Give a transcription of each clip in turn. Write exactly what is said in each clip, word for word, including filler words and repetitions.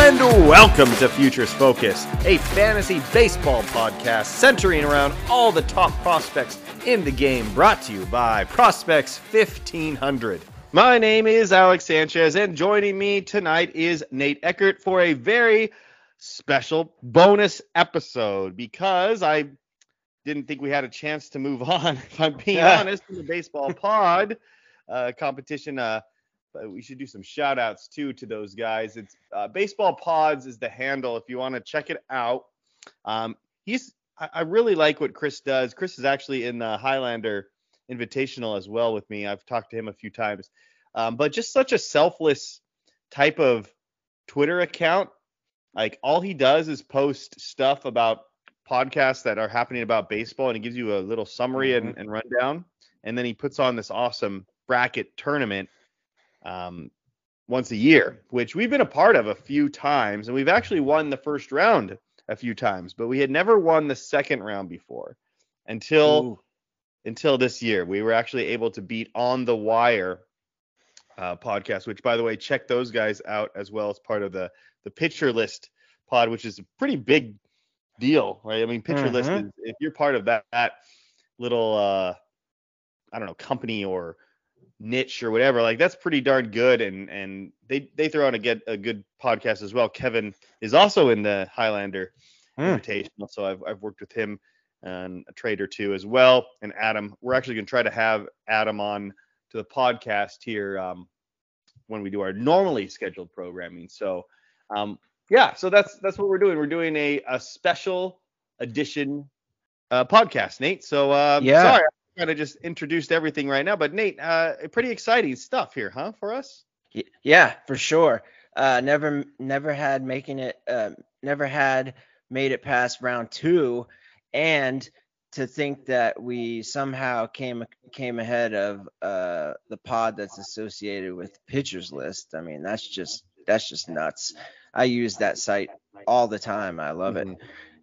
and welcome to Futures Focus, a fantasy baseball podcast centering around all the top prospects in the game, brought to you by Prospects fifteen hundred. My name is Alex Sanchez, and joining me tonight is Nate Eckert for a very special bonus episode, because I didn't think we had a chance to move on, if I'm being Yeah. honest, in the baseball pod uh, competition. Uh, but we should do some shout outs too to those guys. It's uh, Baseball Pods is the handle if you want to check it out. Um, he's I, I really like what Chris does. Chris is actually in the Highlander Invitational as well with me. I've talked to him a few times. Um, but just such a selfless type of Twitter account. Like, all he does is post stuff about podcasts that are happening about baseball, and he gives you a little summary Mm-hmm. and, and rundown. And then he puts on this awesome bracket tournament um, once a year, which we've been a part of a few times. And we've actually won the first round a few times, but we had never won the second round before until Ooh. until this year. We were actually able to beat On the Wire uh, podcast, which, by the way, check those guys out as well as part of the the Pitcher List pod, which is a pretty big deal, right? I mean, Pitcher List Mhm. is, if you're part of that, that little uh I don't know, company or niche or whatever, like, that's pretty darn good. And and they they throw out a get a good podcast as well. Kevin is also in the Highlander Mm. Invitational, so I've I've worked with him and a trade or two as well. And Adam, we're actually going to try to have Adam on to the podcast here um, when we do our normally scheduled programming. So um, yeah, so that's that's what we're doing. We're doing a a special edition uh, podcast, Nate. So um, Yeah. sorry, I kind of just introduced everything right now, but Nate, uh, pretty exciting stuff here, huh, for us? Y- Yeah, for sure. Uh, never, never had making it. Uh, never had made it past round two, and to think that we somehow came came ahead of uh, the pod that's associated with Pitchers List. I mean, that's just that's just nuts. I use that site all the time. I love it.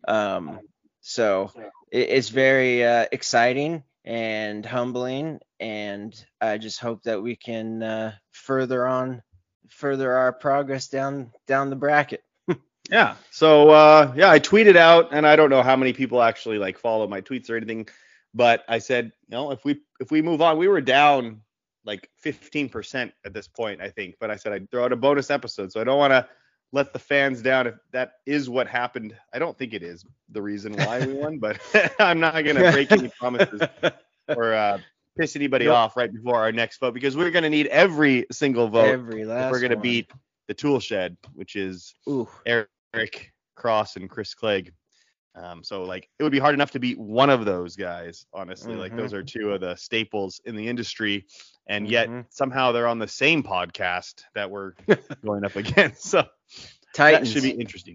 Um, so it, it's very uh, exciting and humbling, and I just hope that we can uh, further on further our progress down down the bracket. Yeah. So uh, yeah, I tweeted out, and I don't know how many people actually like follow my tweets or anything, but I said, you know, if we if we move on, we were down like fifteen percent at this point, I think. But I said I'd throw out a bonus episode, so I don't want to let the fans down if that is what happened. I don't think it is the reason why we won, but I'm not gonna break any promises or uh, piss anybody Nope. off right before our next vote, because we're gonna need every single vote Every last if we're gonna one. beat the Tool Shed, which is Ooh. Eric Cross and Chris Clegg. Um, so like, it would be hard enough to beat one of those guys, honestly. Like, Mhm. those are two of the staples in the industry, and yet Mhm. somehow they're on the same podcast that we're going up against. So Titans. that should be interesting.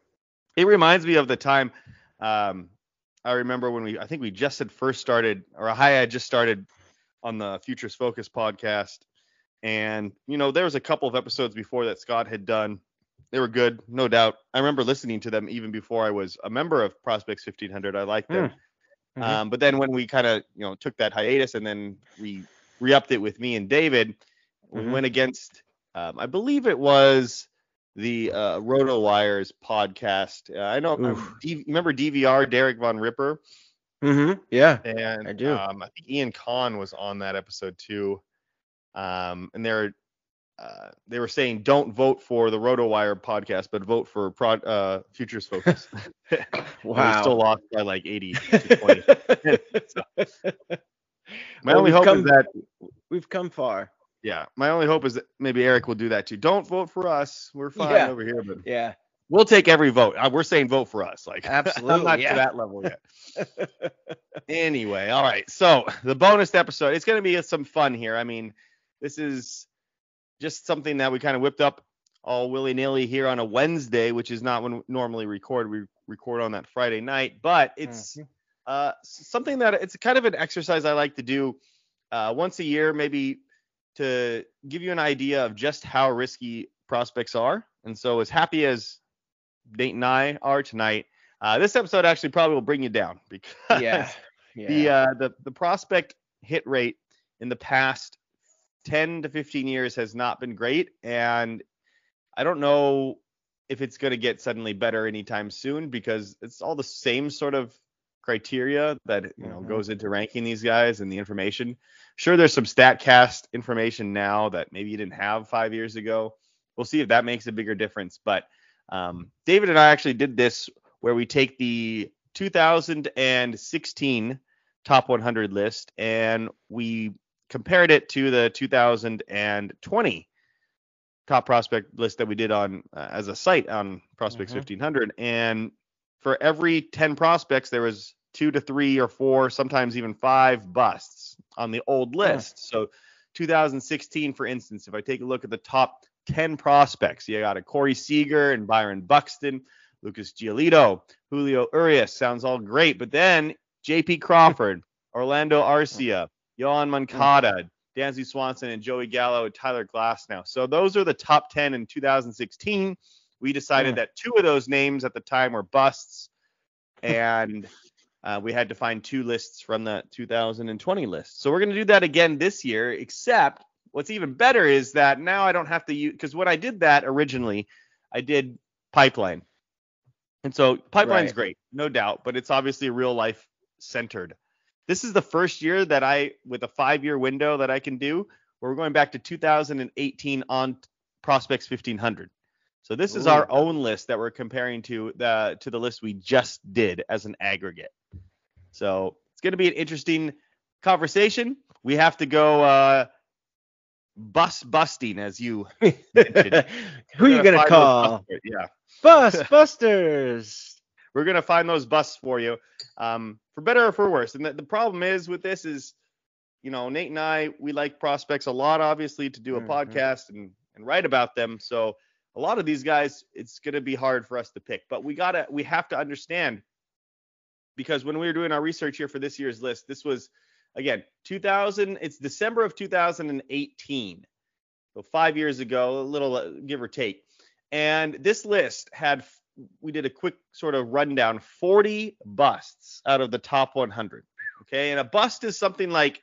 It reminds me of the time um, I remember when we, I think we just had first started, or I had just started on the Futures Focus podcast. And, you know, there was a couple of episodes before that Scott had done. They were good, no doubt. I remember listening to them even before I was a member of Prospects fifteen hundred. I liked them. Mhm. Um, but then when we kind of, you know, took that hiatus and then we re-upped it with me and David, we Mhm. went against, um, I believe it was the uh, Roto Wires podcast. Uh, I know, Oof. D- you remember D V R, Derek Von Ripper? Mhm. Yeah. And I do. Um, I think Ian Kahn was on that episode too. Um, and they're uh, they were saying don't vote for the RotoWire podcast, but vote for Pro, uh, Futures Focus. And we Wow. still lost by like eighty to twenty. So, my Well, only we've hope come- is that, We've come far. yeah, my only hope is that maybe Eric will do that too. Don't vote for us. We're fine Yeah. over here, but Yeah. we'll take every vote. Uh, we're saying vote for us. Like, Absolutely, I'm not yeah. to that level yet. Anyway, all right. So the bonus episode, it's going to be some fun here. I mean, this is just something that we kind of whipped up all willy-nilly here on a Wednesday, which is not when we normally record. We record on that Friday night, but it's Mhm. uh, something that it's kind of an exercise I like to do uh, once a year, maybe to give you an idea of just how risky prospects are. And so as happy as Nate and I are tonight, uh, this episode actually probably will bring you down, because Yeah. Yeah. the uh, the the prospect hit rate in the past ten to fifteen years has not been great, and I don't know if it's going to get suddenly better anytime soon, because it's all the same sort of criteria that you know Mhm. goes into ranking these guys and the information. Sure, there's some StatCast information now that maybe you didn't have five years ago. We'll see if that makes a bigger difference. But um, David and I actually did this where we take the two thousand sixteen top one hundred list and we compared it to the two thousand twenty top prospect list that we did on uh, as a site on Prospects Mhm. fifteen hundred. And for every ten prospects, there was two to three or four, sometimes even five busts on the old list. So two thousand sixteen, for instance, if I take a look at the top ten prospects, you got a Corey Seager and Byron Buxton, Lucas Giolito, Julio Urias. Sounds all great. But then J P Crawford, Orlando Arcia, Yohan Moncada, Dansby Swanson, and Joey Gallo and Tyler Glasnow. So those are the top ten in two thousand sixteen. We decided Mm. that two of those names at the time were busts, and uh, we had to find two lists from the two thousand twenty list. So we're going to do that again this year, except what's even better is that now I don't have to use, because when I did that originally, I did Pipeline. And so Pipeline's Right. great, no doubt, but it's obviously real life centered. This is the first year that I, with a five year window that I can do, where we're going back to two thousand eighteen on Prospects fifteen hundred. So this is Ooh. our own list that we're comparing to the to the list we just did as an aggregate. So it's going to be an interesting conversation. We have to go uh, bus busting, as you mentioned. Who you gonna find those call? bus- Yeah. Bus Busters. We're going to find those busts for you, um, for better or for worse. And the, the problem is with this is, you know, Nate and I, we like prospects a lot, obviously, to do a Mhm. podcast and, and write about them. So a lot of these guys, it's going to be hard for us to pick. But we got to, we have to understand, because when we were doing our research here for this year's list, this was, again, two thousand, it's December of two thousand eighteen. So five years ago, a little uh, give or take. And this list had, we did a quick sort of rundown, forty busts out of the top one hundred. Okay. And a bust is something like,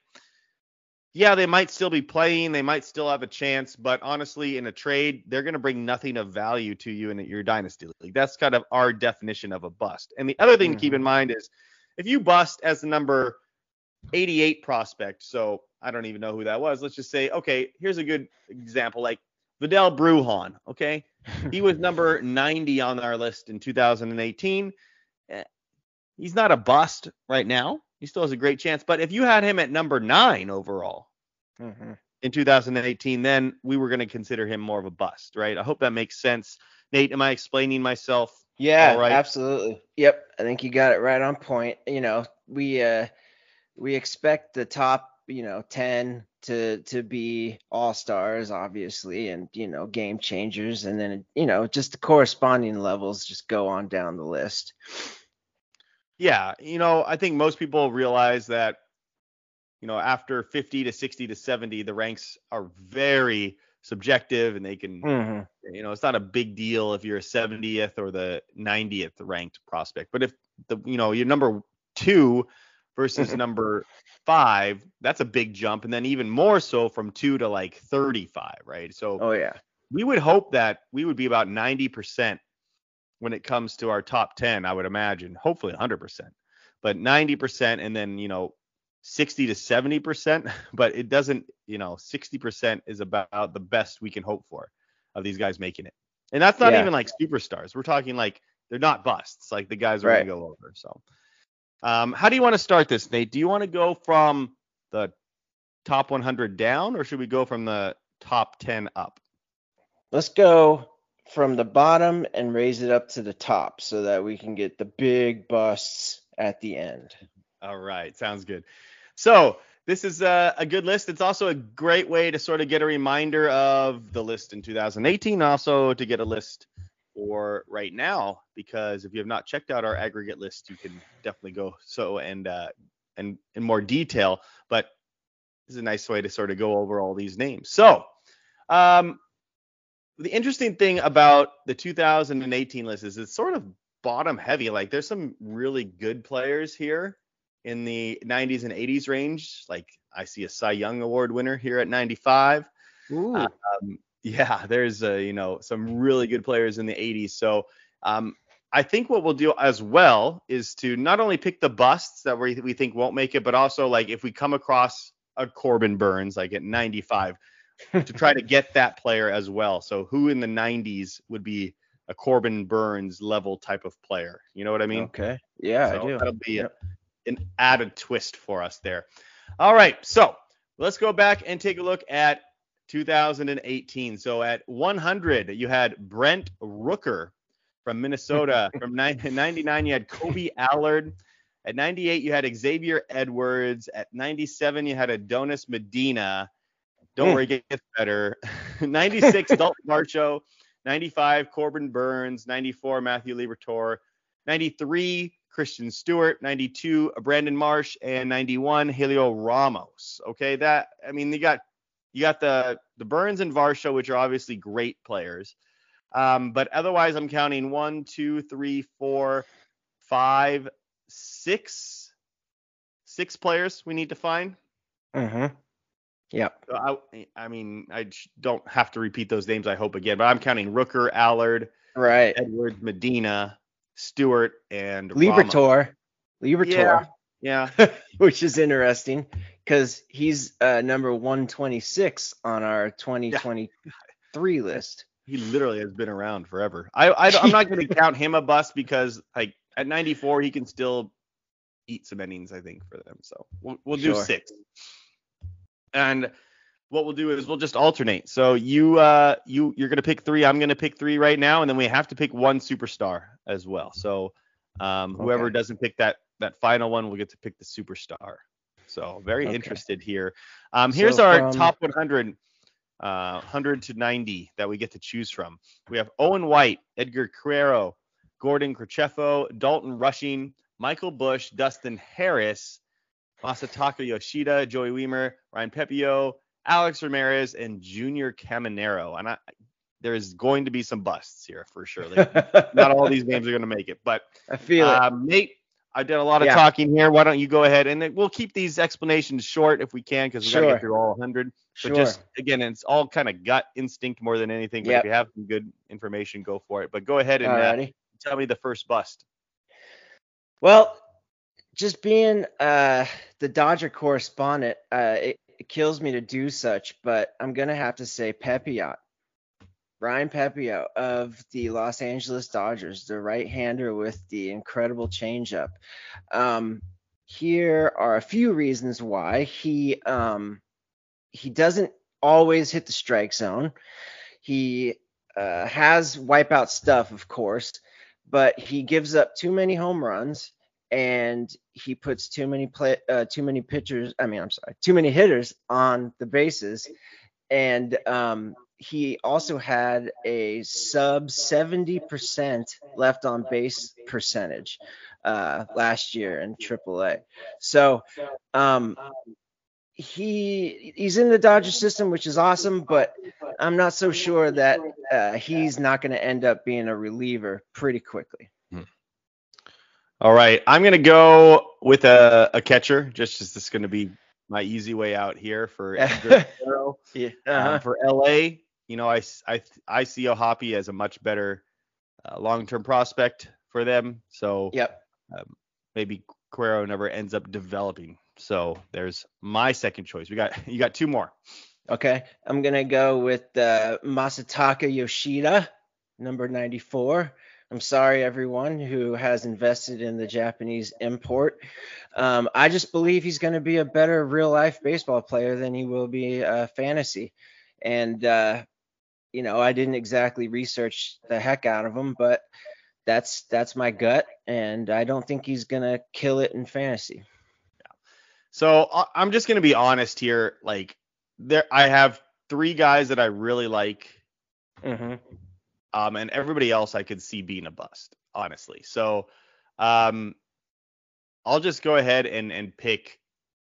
yeah, they might still be playing, they might still have a chance, but honestly, in a trade, they're going to bring nothing of value to you in your dynasty league. That's kind of our definition of a bust. And the other thing to keep Mhm. in mind is if you bust as the number eighty-eight prospect, so I don't even know who that was. Let's just say, okay, here's a good example, like Vidal Brujan. Okay, he was number ninety on our list in two thousand eighteen. Eh, He's not a bust right now. He still has a great chance. But if you had him at number nine overall Mhm. in two thousand eighteen, then we were going to consider him more of a bust, right? I hope that makes sense. Nate, am I explaining myself Yeah, all right? absolutely. Yep, I think you got it right on point. You know, we uh we expect the top, you know, ten to to be all-stars, obviously, and you know, game changers, and then you know, just the corresponding levels just go on down the list. Yeah, you know, I think most people realize that, you know, after fifty to sixty to seventy, the ranks are very subjective and they can, Mhm. you know, it's not a big deal if you're a seventieth or the ninetieth ranked prospect. But if the, you know, you're number two versus number five, that's a big jump. And then even more so from two to like thirty-five, right? So Oh yeah. we would hope that we would be about ninety percent when it comes to our top ten, I would imagine, hopefully one hundred percent, but ninety percent and then, you know, sixty to seventy percent, but it doesn't, you know, sixty percent is about the best we can hope for of these guys making it. And that's not Yeah. even like superstars. We're talking like they're not busts, like the guys are Right. going to go over. So, um, how do you want to start this, Nate? Do you want to go from the top one hundred down, or should we go from the top ten up? Let's go from the bottom and raise it up to the top so that we can get the big busts at the end. All right, sounds good. So this is a, a good list. It's also a great way to sort of get a reminder of the list in two thousand eighteen, also to get a list for right now, because if you have not checked out our aggregate list, you can definitely go so and uh, and in more detail. But this is a nice way to sort of go over all these names. So um, the interesting thing about the two thousand eighteen list is it's sort of bottom heavy. Like there's some really good players here in the nineties and eighties range. Like I see a Cy Young Award winner here at ninety-five. Ooh. Um, Yeah, there's uh, you know, some really good players in the eighties. So um, I think what we'll do as well is to not only pick the busts that we we think won't make it, but also like if we come across a Corbin Burns like at ninety-five, to try to get that player as well. So who in the nineties would be a Corbin Burns level type of player? You know what I mean? Okay. Yeah, I So do. that'll be a, Yep. an added twist for us there. All right, so let's go back and take a look at two thousand eighteen. So at one hundred, you had Brent Rooker from Minnesota. From ninety-nine, you had Kobe Allard. At ninety-eight, you had Xavier Edwards. At ninety-seven, you had Adonis Medina. Don't Mm. worry, it gets better. ninety-six, Dalton Varsho. ninety-five, Corbin Burns. ninety-four, Matthew Liberatore. ninety-three, Christian Stewart. ninety-two, Brandon Marsh. And ninety-one, Helio Ramos. Okay, that, I mean, you got you got the the Burns and Varsho, which are obviously great players. Um, but otherwise, I'm counting one, two, three, four, five, six, six players we need to find. Mm-hmm. Yep. So I, I mean, I don't have to repeat those names, I hope, again, but I'm counting Rooker, Allard, Right. Edwards, Medina, Stewart, and Ramos. Liberatore. Liberatore. Yeah. Which is interesting because he's uh, number one twenty-six on our twenty twenty-three Yeah. list. He literally has been around forever. I, I I'm not going to count him a bust because like at ninety-four he can still eat some innings, I think, for them. So we'll we'll do Sure. six. And what we'll do is we'll just alternate. So you uh you you're gonna pick three. I'm gonna pick three right now, and then we have to pick one superstar as well. So um whoever Okay. doesn't pick that that final one will get to pick the superstar. So very Okay. interested here. Um here's So our from- top one hundred. Uh, one hundred to ninety that we get to choose from. We have Owen White, Edgar Carrero, Gordon Croceffo, Dalton Rushing, Michael Bush, Dustin Harris, Masataka Yoshida, Joey Weimer, Ryan Pepio, Alex Ramirez, and Junior Caminero. And I, there is going to be some busts here for sure. Like, not all these names are going to make it, but I feel uh, it. Nate, I did a lot of Yeah. talking here. Why don't you go ahead and then we'll keep these explanations short if we can because we got to Sure. get through all one hundred. So Sure. just again, it's all kind of gut instinct more than anything. But Yep. if you have some good information, go for it. But go ahead and uh, Alrighty. tell me the first bust. Well, just being uh, the Dodger correspondent, uh, it, it kills me to do such, but I'm gonna have to say Pepiot. Ryan Pepio of the Los Angeles Dodgers, the right-hander with the incredible changeup. Um, here are a few reasons why he um, he doesn't always hit the strike zone. He uh, has wipeout stuff, of course, but he gives up too many home runs and he puts too many play uh, too many pitchers. I mean, I'm sorry, too many hitters on the bases, and um, he also had a sub seventy percent left on base percentage uh, last year in triple A. So um, he he's in the Dodger system, which is awesome, but I'm not so sure that uh, he's not going to end up being a reliever pretty quickly. All right, I'm gonna go with a, a catcher. Just as this is gonna be my easy way out here for Edgar Carrero. Yeah. Um, Uh-huh. for L A, you know, I, I, I see O'Hoppe as a much better uh, long-term prospect for them. So Yep. um, maybe Carrero never ends up developing. So there's my second choice. We got you got two more. Okay. I'm gonna go with uh, Masataka Yoshida, number ninety-four. I'm sorry, everyone who has invested in the Japanese import. Um, I just believe he's going to be a better real life baseball player than he will be a fantasy. And, uh, you know, I didn't exactly research the heck out of him, but that's that's my gut. And I don't think he's going to kill it in fantasy. So I- I'm just gonna be honest here. Like there, I have three guys that I really like. Mm-hmm. Um, and everybody else I could see being a bust, honestly. So um, I'll just go ahead and, and pick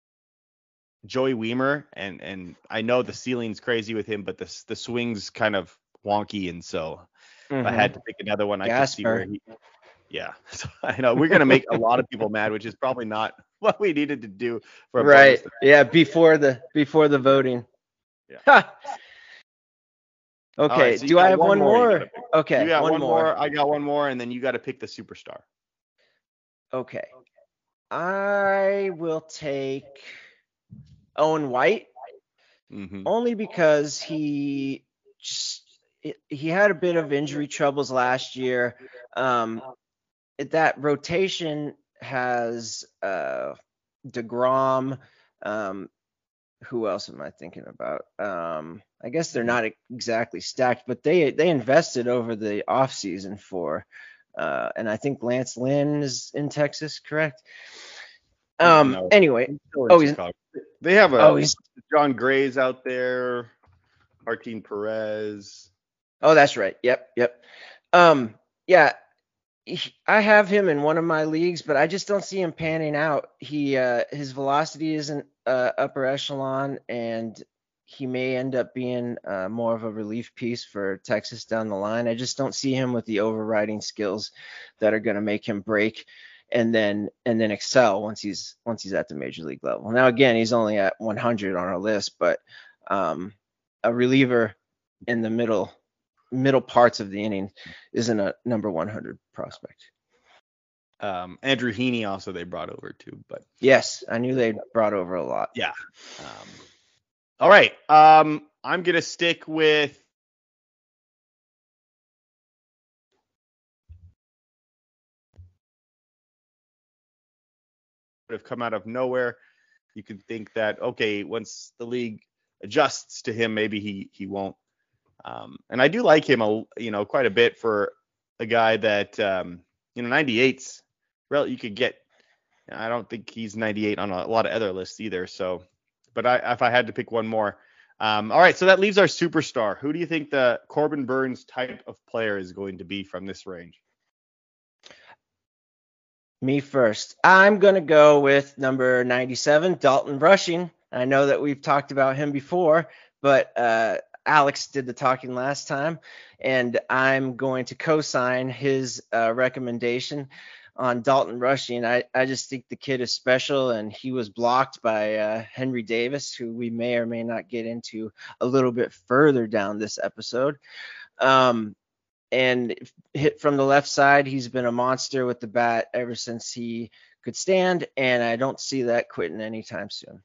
Joey Weimer. And, and I know the ceiling's crazy with him, but the, the swing's kind of wonky. And so if I had to pick another one, I could see where he. Yeah. So I know we're going to make a lot of people mad, which is probably not what we needed to do for a Right. bonus. Yeah. Before the before the voting. Yeah. Okay. right, so you Do I got have one one more you more? gotta pick. You Okay, got one one more. more, I got one more, and then you got to pick the superstar. Okay. I will take Owen White Mm-hmm. only because he just he had a bit of injury troubles last year. Um, it- that rotation has uh, DeGrom. Um, who else am I thinking about? Um, I guess they're not exactly stacked, but they they invested over the offseason for, uh, and I think Lance Lynn is in Texas, correct? Um. No, Anyway, he's still in oh, he's Chicago. They have oh a he's John Gray's out there, Martin Perez. oh that's right. Yep, yep. Um. Yeah, he- I have him in one of my leagues, but I just don't see him panning out. He uh, his velocity isn't uh, upper echelon, and he may end up being uh, more of a relief piece for Texas down the line. I just don't see him with the overriding skills that are going to make him break and then and then excel once he's once he's at the major league level. Now again, he's only at one hundred on our list, but um, a reliever in the middle middle parts of the inning isn't a number one hundred prospect. Um, Andrew Heaney also they brought over too, but Yes, I knew they brought over a lot. yeah. Um, all right. Um, I'm gonna stick with have come out of nowhere. You can think that okay, once the league adjusts to him, maybe he he won't. Um, and I do like him a you know quite a bit for a guy that um, you know ninety-eight's well you could get. I don't think he's ninety-eight on a lot of other lists either. So, but I if I had to pick one more. Um, all right, so that leaves our superstar. Who do you think the Corbin Burns type of player is going to be from this range? Me first. I'm going to go with number ninety-seven, Dalton Rushing. I know that we've talked about him before, but uh, Alex did the talking last time, and I'm going to co-sign his uh, recommendation on Dalton Rushing. I, I just think the kid is special, and he was blocked by uh, Henry Davis, who we may or may not get into a little bit further down this episode. Um, and hit from the left side, he's been a monster with the bat ever since he could stand, and I don't see that quitting anytime soon.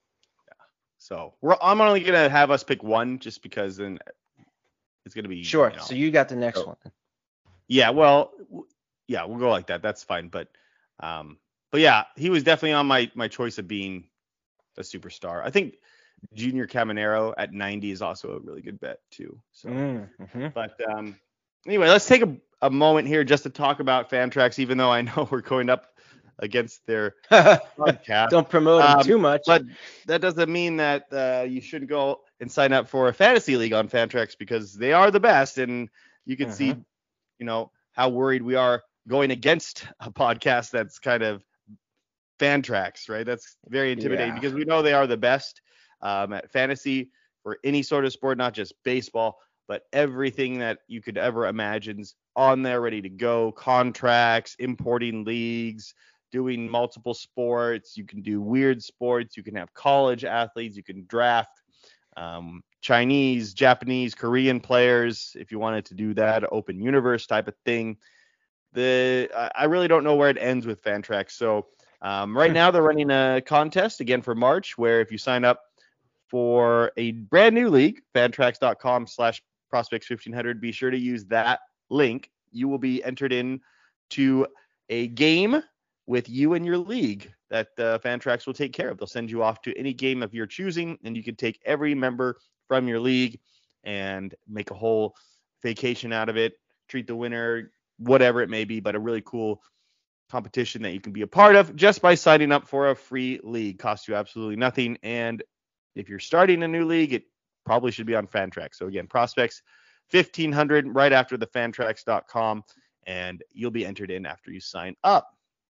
So we're, I'm only gonna have us pick one just because then it's gonna be sure. You know, so you got the next so, one. Yeah, well, yeah, we'll go like that. That's fine. But um, but yeah, he was definitely on my my choice of being a superstar. I think Junior Caminero at ninety is also a really good bet too. So, mm-hmm. but um, anyway, let's take a, a moment here just to talk about Fantrax, even though I know we're going up against their podcast. Don't promote them um, too much. But that doesn't mean that uh, you shouldn't go and sign up for a fantasy league on Fantrax because they are the best, and you can mm-hmm. see, you know, how worried we are going against a podcast that's kind of Fantrax, right? That's very intimidating yeah. because we know they are the best um, at fantasy for any sort of sport, not just baseball, but everything that you could ever imagine's on there, ready to go. Contracts, importing leagues, doing multiple sports. You can do weird sports. You can have college athletes. You can draft um, Chinese, Japanese, Korean players if you wanted to do that, open universe type of thing. The I really don't know where it ends with Fantrax. So um, right now they're running a contest again for March, where if you sign up for a brand new league, fantrax.com slash prospects fifteen hundred, be sure to use that link. You will be entered in to a game with you and your league that uh, Fantrax will take care of. They'll send you off to any game of your choosing, and you can take every member from your league and make a whole vacation out of it, treat the winner, whatever it may be, but a really cool competition that you can be a part of just by signing up for a free league. Costs you absolutely nothing. And if you're starting a new league, it probably should be on Fantrax. So again, prospects fifteen hundred right after the fantrax dot com, and you'll be entered in after you sign up.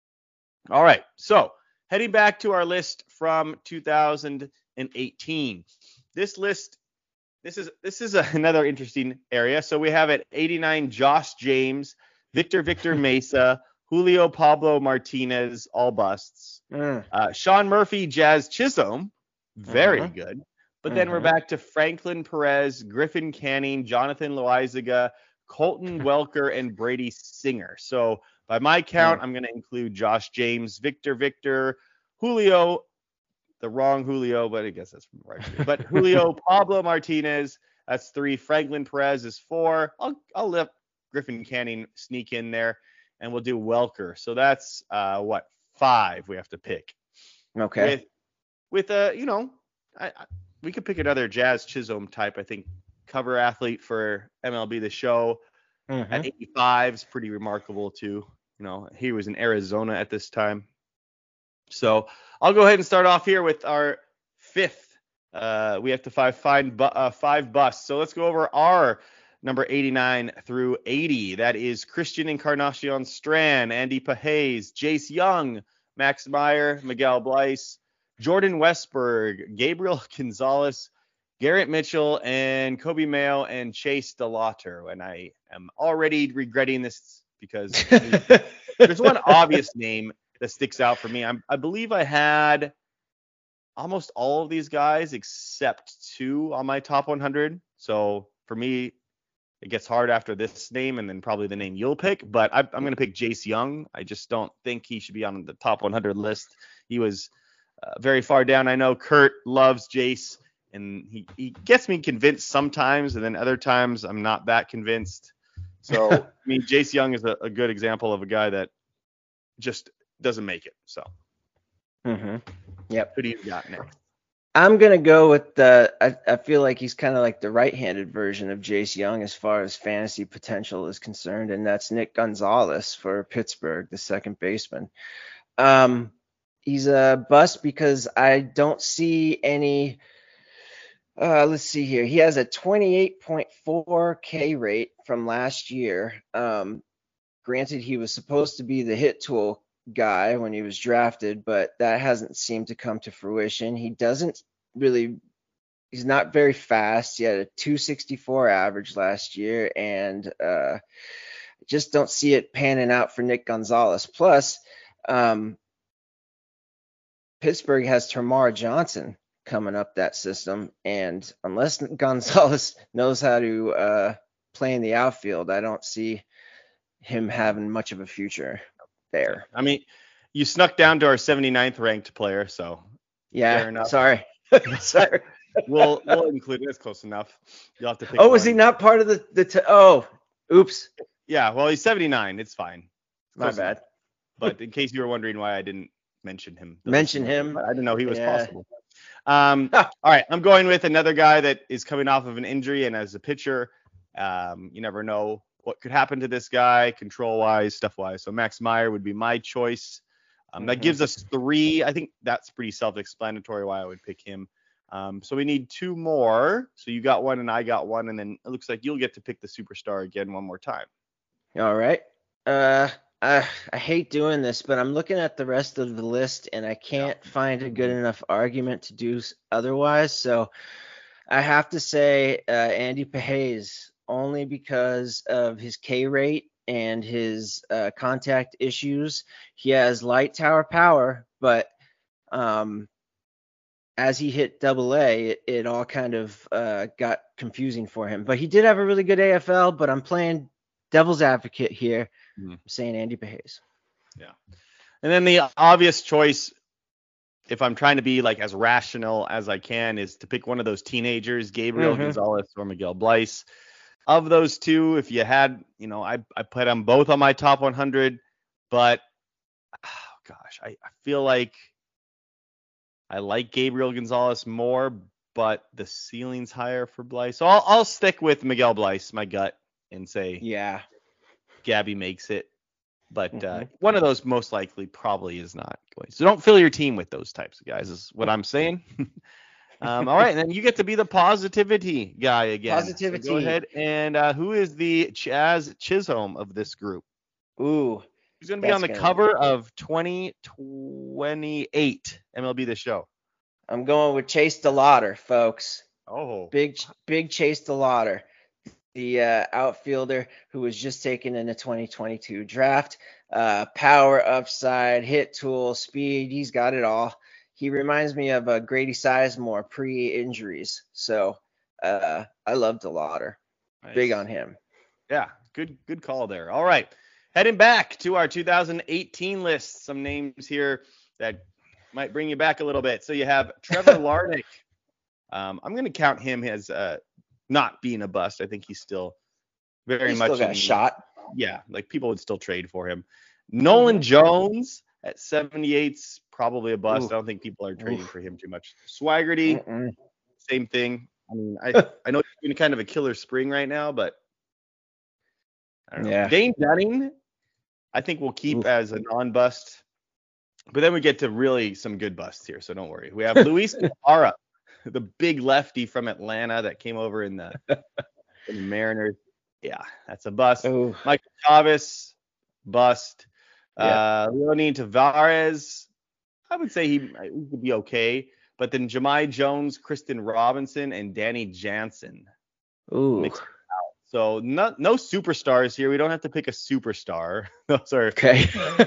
All right. So heading back to our list from two thousand eighteen. This list, this is this is a, another interesting area. So we have at eighty-nine Josh James, Victor Victor Mesa, Julio Pablo Martinez, all busts. Mm. Uh, Sean Murphy, Jazz Chisholm, very uh-huh. good. But then we're Mhm. back to Franklin Perez, Griffin Canning, Jonathan Loizaga, Colton Welker, and Brady Singer. So by my count, Mm. I'm going to include Josh James, Victor Victor, Julio, the wrong Julio, but I guess that's from the right field. But Julio, Pablo Martinez, that's three. Franklin Perez is four. I'll I'll let Griffin Canning sneak in there, and we'll do Welker. So that's uh what five we have to pick. Okay. With with a you know, I, I we could pick another Jazz Chisholm type. I think cover athlete for M L B The Show at Mhm. eighty-five is pretty remarkable too. You know, he was in Arizona at this time. So I'll go ahead and start off here with our fifth. Uh, we have to five, find bu- uh, five busts. So let's go over our number eighty-nine through eighty. That is Christian Encarnacion Strand, Andy Pages, Jace Young, Max Meyer, Miguel Blyce, Jordan Westberg, Gabriel Gonzalez, Garrett Mitchell, and Kobe Mayo and Chase DeLauter. And I am already regretting this because there's one obvious name that sticks out for me. I'm, I believe I had almost all of these guys except two on my top one hundred. So for me, it gets hard after this name and then probably the name you'll pick. But I, I'm going to pick Jace Young. I just don't think he should be on the top one hundred list. He was uh, very far down. I know Kurt loves Jace, and he, he gets me convinced sometimes, and then other times I'm not that convinced. So, I mean, Jace Young is a, a good example of a guy that just doesn't make it. So, Mhm. Yep. who do you got next? I'm gonna go with the. I, I feel like he's kind of like the right-handed version of Jace Young as far as fantasy potential is concerned, and that's Nick Gonzalez for Pittsburgh, the second baseman. Um, he's a bust because I don't see any. Uh, let's see here. He has a twenty-eight point four K rate from last year. Um, granted, he was supposed to be the hit tool guy when he was drafted, but that hasn't seemed to come to fruition. He doesn't really, he's not very fast. He had a two sixty-four average last year, and uh, just don't see it panning out for Nick Gonzalez. Plus, um, Pittsburgh has Termarr Johnson coming up that system, and unless Gonzalez knows how to uh, play in the outfield, I don't see him having much of a future there. I mean, you snuck down to our seventy-ninth ranked player, so Yeah, fair enough. sorry. Sorry. we'll we'll include it. It's close enough. You'll have to pick. Oh, was one. he not part of the the? T- oh, oops. Yeah, well, he's seventy-nine. It's fine. My Close bad. enough. But in case you were wondering why I didn't mention him, the Mention listener- him. I didn't know he was Yeah. possible. Um, all right, I'm going with another guy that is coming off of an injury, and as a pitcher, um, you never know what could happen to this guy, control-wise, stuff-wise. So Max Meyer would be my choice. Um, that Mhm. gives us three. I think that's pretty self-explanatory why I would pick him. Um, so we need two more. So you got one and I got one, and then it looks like you'll get to pick the superstar again one more time. All right. Uh, I I hate doing this, but I'm looking at the rest of the list and I can't find a good enough argument to do s- otherwise. So I have to say uh, Andy Pages only because of his K rate and his uh, contact issues. He has light tower power, but um, as he hit double A, it, it all kind of uh, got confusing for him. But he did have a really good A F L, but I'm playing devil's advocate here. Mhm. I'm saying Andy Pages. Yeah. And then the obvious choice, if I'm trying to be like as rational as I can, is to pick one of those teenagers, Gabriel Mhm. Gonzalez or Miguel Blyce. Of those two, if you had, you know, I, I put them both on my top one hundred, but oh gosh, I, I feel like I like Gabriel Gonzalez more, but the ceiling's higher for Blyce. So I'll, I'll stick with Miguel Blyce, my gut, and say Yeah. Gabby makes it. But uh, Mhm. one of those most likely probably is not going. So don't fill your team with those types of guys, is what I'm saying. um, all right, and then you get to be the positivity guy again. Positivity. So go ahead. And uh, who is the Chaz Chisholm of this group? Ooh. Who's going to be That's on the gonna- cover of twenty twenty-eight M L B The Show? I'm going with Chase DeLauter, folks. Oh, Big, big Chase DeLauter, the uh, outfielder who was just taken in the twenty twenty-two draft. Uh, power, upside, hit tool, speed. He's got it all. he reminds me of uh, Grady Sizemore pre-injuries. So uh, I love DeLauder. Nice. Big on him. Yeah, good good call there. All right. Heading back to our two thousand eighteen list, some names here that might bring you back a little bit. So you have Trevor Larnach. Um, I'm going to count him as uh, not being a bust. I think he's still very He's much still got in, a shot. Yeah, like people would still trade for him. Nolan mm-hmm. Jones at seventy-eight's probably a bust. Ooh. I don't think people are trading Ooh. for him too much. Swaggerty, Mm-mm. same thing. I mean, I I know he's in kind of a killer spring right now, but I don't know. Yeah. Dane Dunning, I think we'll keep Ooh. as a non-bust. But then we get to really some good busts here, so don't worry. We have Luis Guevara, the big lefty from Atlanta that came over in the, in the Mariners. Yeah, that's a bust. Ooh. Michael Chavis, bust. Yeah. Uh, Leonid Tavares, I would say he, he could be okay. But then Jahmai Jones, Kristen Robinson, and Danny Jansen. Ooh. So no, no superstars here. We don't have to pick a superstar. Those are okay.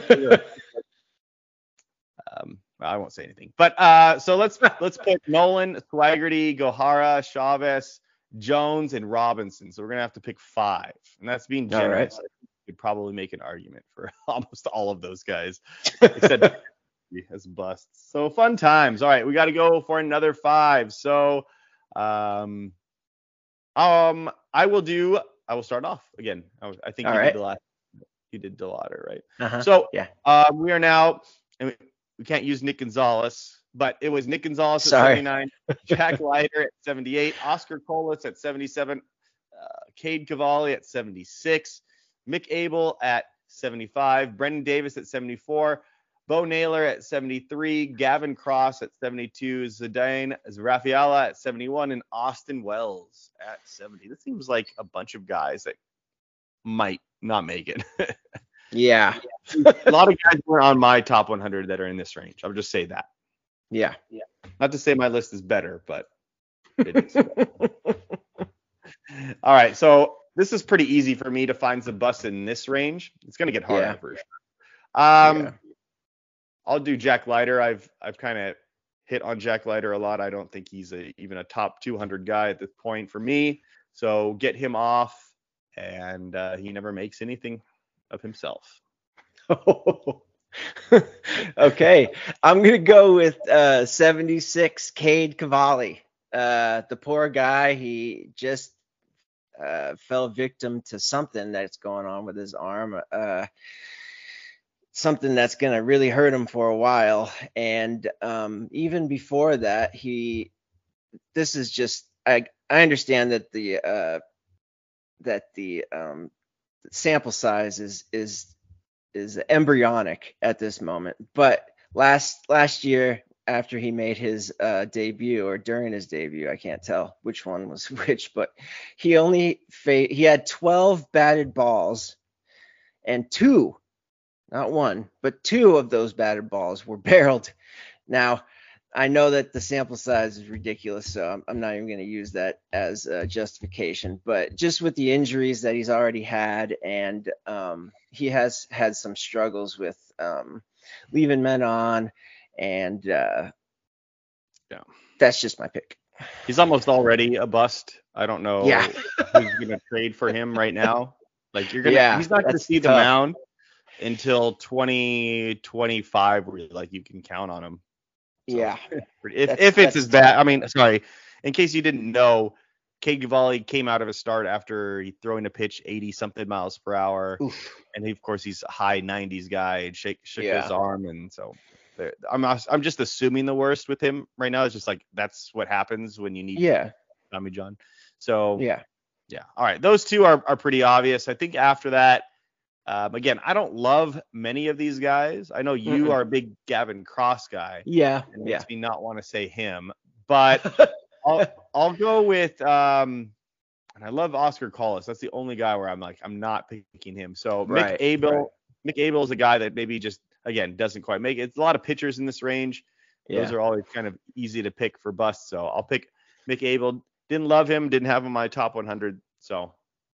um, I won't say anything. But uh, so let's let's put Nolan, Swaggerty, Gohara, Chavez, Jones, and Robinson. So we're gonna have to pick five, and that's being generous. All right. I could probably make an argument for almost all of those guys, except as busts. So fun times. All right, we got to go for another five. So, um, um, I will do. I will start off again. I, I think all you right. did the last. You did DeLauder, right? Uh-huh. So yeah, uh, we are now. And we, we can't use Nick Gonzalez, but it was Nick Gonzalez at Sorry. seventy-nine, Jack Leiter at seventy-eight, Oscar Colas at seventy-seven, uh, Cade Cavalli at seventy-six, Mick Abel at seventy-five, Brendan Davis at seventy-four, Bo Naylor at seventy-three, Gavin Cross at seventy-two, Zidane Rafaela at seventy-one, and Austin Wells at seventy. This seems like a bunch of guys that might not make it. Yeah. A lot of guys were on my top one hundred that are in this range. I'll just say that. Yeah. Yeah. Not to say my list is better, but it is. All right. So this is pretty easy for me to find some busts in this range. It's going to get harder yeah. for sure. Um, yeah. I'll do Jack Leiter. I've I've kind of hit on Jack Leiter a lot. I don't think he's a, even a top two hundred guy at this point for me. So get him off, and uh, he never makes anything of himself. Okay, I'm gonna go with uh, seventy-six, Cade Cavalli. Uh, the poor guy, he just uh, fell victim to something that's going on with his arm. Uh, something that's gonna really hurt him for a while. And um, even before that, he. This is just. I I understand that the uh, that the um, sample size is is is embryonic at this moment, but last last year after he made his uh, debut or during his debut, I can't tell which one was which, but he only fa- he had twelve batted balls, and two, not one, but two of those batted balls were barreled. Now, I know that the sample size is ridiculous, so I'm, I'm not even going to use that as a justification. But just with the injuries that he's already had, and um, he has had some struggles with um, leaving men on, and uh, yeah, that's just my pick. He's almost already a bust. I don't know yeah. who's going to trade for him right now. Like you're gonna, yeah, he's not going to see tough. the mound until twenty twenty-five, where like you can count on him. So, yeah. If that's, if it's as bad, I mean, sorry, in case you didn't know, Cade Cavalli came out of a start after he throwing a pitch eighty something miles per hour. Oof. And he, of course, he's a high nineties guy and shake, shook yeah. his arm. And so I'm not, I'm just assuming the worst with him right now. It's just like, that's what happens when you need yeah. Tommy John. So yeah. Yeah. All right. Those two are, are pretty obvious. I think after that, Um, again, I don't love many of these guys. I know you Mm-mm. are a big Gavin Cross guy. Yeah. And yeah. makes me not want to say him, but I'll I'll go with um, and I love Oscar Colas. That's the only guy where I'm like I'm not picking him. So right, Mick Abel, right. Mick Abel is a guy that maybe just again doesn't quite make it. It's a lot of pitchers in this range. Yeah. Those are always kind of easy to pick for busts. So I'll pick Mick Abel. Didn't love him. Didn't have him in my top one hundred. So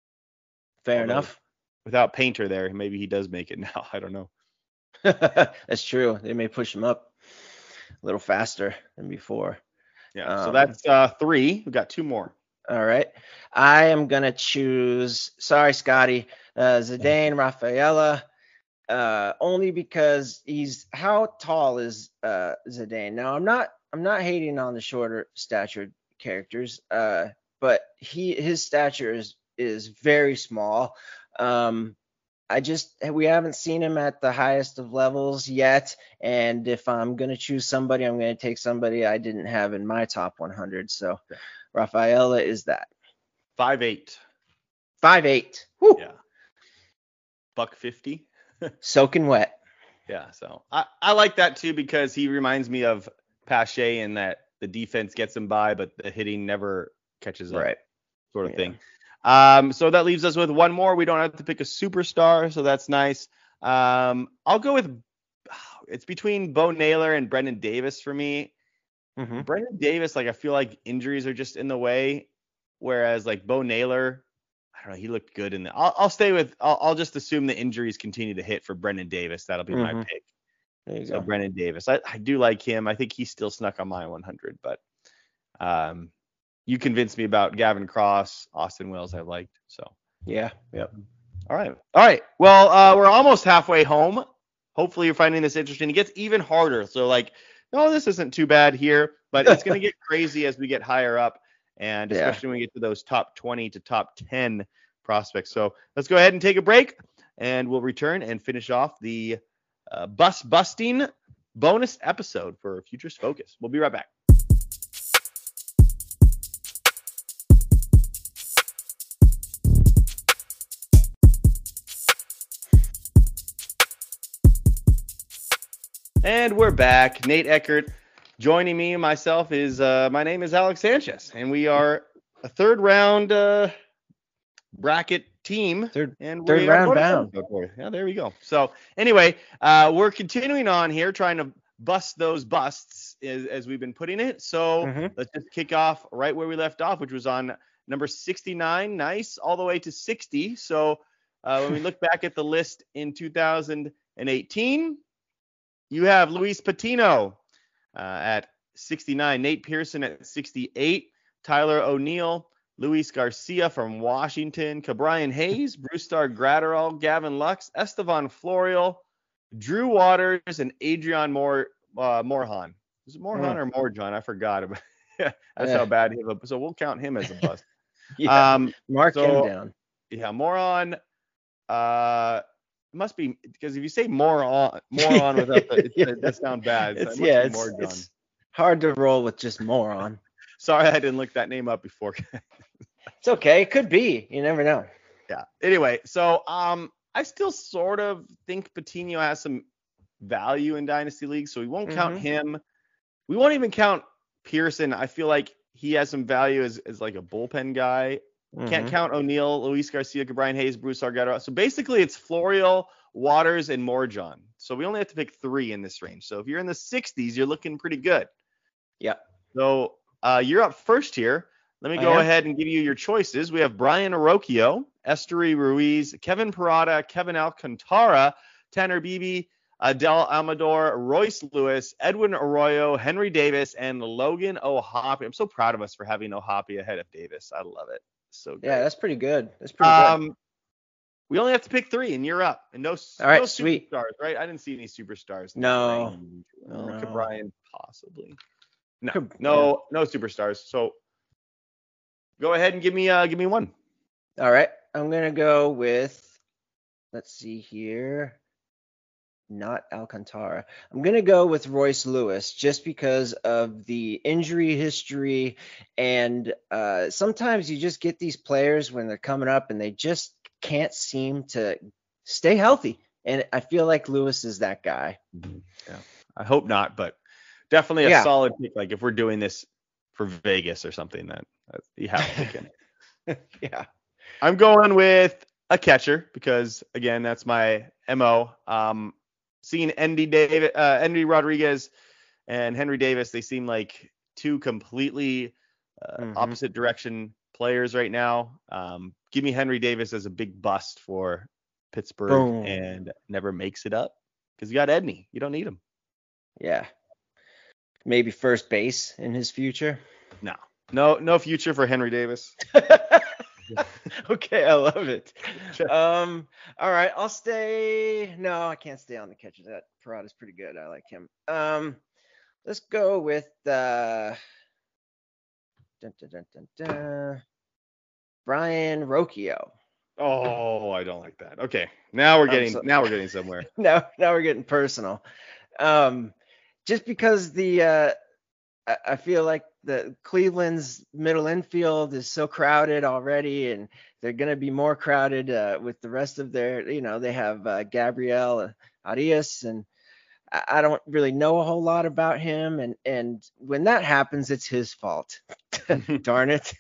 fair enough. Without Painter there, maybe he does make it now. I don't know. That's true. They may push him up. a little faster than before. Yeah. So Um, that's uh, three. We got two more. All right. I am going to choose, sorry, Scotty, uh, Zidane Rafaela, uh, only because he's, how tall is uh, Zidane? Now, I'm not, I'm not hating on the shorter statured characters, uh, but he, his stature is, is very small. Um, I just, we haven't seen him at the highest of levels yet. And if I'm going to choose somebody, I'm going to take somebody I didn't have in my top one hundred. So Rafaela is that. Five eight. Five eight. Yeah. Buck fifty. Soaking wet. Yeah. So I, I like that too because he reminds me of Pache in that the defense gets him by, but the hitting never catches up. Right. Sort of Yeah. thing. Um, so that leaves us with one more. We don't have to pick a superstar, so that's nice. Um, I'll go with it's between Bo Naylor and Brendan Davis for me. Mm-hmm. Brendan Davis, like I feel like injuries are just in the way, whereas like Bo Naylor, I don't know, he looked good in the. I'll, I'll stay with. I'll, I'll just assume the injuries continue to hit for Brendan Davis. That'll be Mm-hmm. my pick. There you So go. Brendan Davis, I, I do like him. I think he still snuck on my one hundred, but um, you convinced me about Gavin Cross, Austin Wells. I liked so. Yeah. Yep. All right. All right. Well, uh, we're almost halfway home. Hopefully you're finding this interesting. It gets even harder. So like, no, this isn't too bad here, but it's going to get crazy as we get higher up, and Yeah. especially when we get to those top twenty to top ten prospects. So let's go ahead and take a break, and we'll return and finish off the uh, bus busting bonus episode for Futures Focus. We'll be right back. And we're back. Nate Eckert joining me. Myself is uh, my name is Alex Sanchez, and we are a third round uh, bracket team. Third, and third we round are bound. Yeah, there we go. So anyway, uh, we're continuing on here, trying to bust those busts as, as we've been putting it. So Mm-hmm. let's just kick off right where we left off, which was on number sixty-nine. Nice, all the way to sixty. So uh, when we look back at the list in two thousand eighteen. You have Luis Patino uh, at sixty-nine, Nate Pearson at sixty-eight, Tyler O'Neill, Luis Garcia from Washington, Ke'Bryan Hayes, Brusdar Graterol, Gavin Lux, Estevan Florial, Drew Waters, and Adrian Moore, uh, Morejon. Is it Morejon Mm. or Morejon? I forgot about. That's Yeah. how bad he was. So we'll count him as a bust. Yeah. Um, Mark so- him down. yeah, Moron. Uh, must be because if you say moron, moron without the, it, Yeah. it does sound bad. So it It's must yeah. be It's, Morejon. it's hard to roll with just moron. Sorry, I didn't look that name up before. It's okay. It could be. You never know. Yeah. Anyway, so um, I still sort of think Patino has some value in dynasty leagues, so we won't count Mhm. him. We won't even count Pearson. I feel like he has some value as, as like a bullpen guy. Can't Mhm. count O'Neill, Luis Garcia, Ke'Bryan Hayes, Bruce Argado. So basically, it's Florial, Waters, and Morejon. So we only have to pick three in this range. So if you're in the sixties, you're looking pretty good. Yep. So uh, you're up first here. Let me I go am. ahead and give you your choices. We have Brian Arroquio, Esteury Ruiz, Kevin Parada, Kevin Alcantara, Tanner Beebe, Adel Amador, Royce Lewis, Edwin Arroyo, Henry Davis, and Logan O'Hoppe. I'm so proud of us for having O'Hoppe ahead of Davis. I love it. So good. Yeah, that's pretty good. That's pretty good. Um, we only have to pick three, and you're up. And no, All right, no sweet. superstars, right? I didn't see any superstars. in No. that range. Well, No. Ke'Bryan possibly. No, Could- no, no superstars. So go ahead and give me, uh, give me one. All right. I'm gonna go with. Let's see here. Not Alcantara. I'm gonna go with Royce Lewis just because of the injury history, and uh, sometimes you just get these players when they're coming up and they just can't seem to stay healthy. And I feel like Lewis is that guy. Yeah, I hope not, but definitely a Yeah. solid pick. Like if we're doing this for Vegas or something, that that you have to pick him. Yeah. I'm going with a catcher because again, that's my M O. Um, seeing Andy David, uh, Andy Rodriguez and Henry Davis, they seem like two completely uh, Mhm. opposite direction players right now. Um, give me Henry Davis as a big bust for Pittsburgh Boom. and never makes it up because you got Edney. You don't need him. Yeah. Maybe first base in his future. No, no, no future for Henry Davis. Okay, I love it. Um, all right, I'll stay. No, I can't stay on the catcher. That Parada's pretty good. I like him. Um, let's go with uh, dun, dun, dun, dun, dun, Brian Rocchio. Oh, I don't like that. Okay, now we're I'm getting so- now we're getting somewhere. now, now we're getting personal. Um, just because the uh, I, I feel like the Cleveland's middle infield is so crowded already, and they're going to be more crowded uh, with the rest of their, you know, they have uh, Gabriel Arias, and I, I don't really know a whole lot about him. And, and when that happens, it's his fault. Darn it.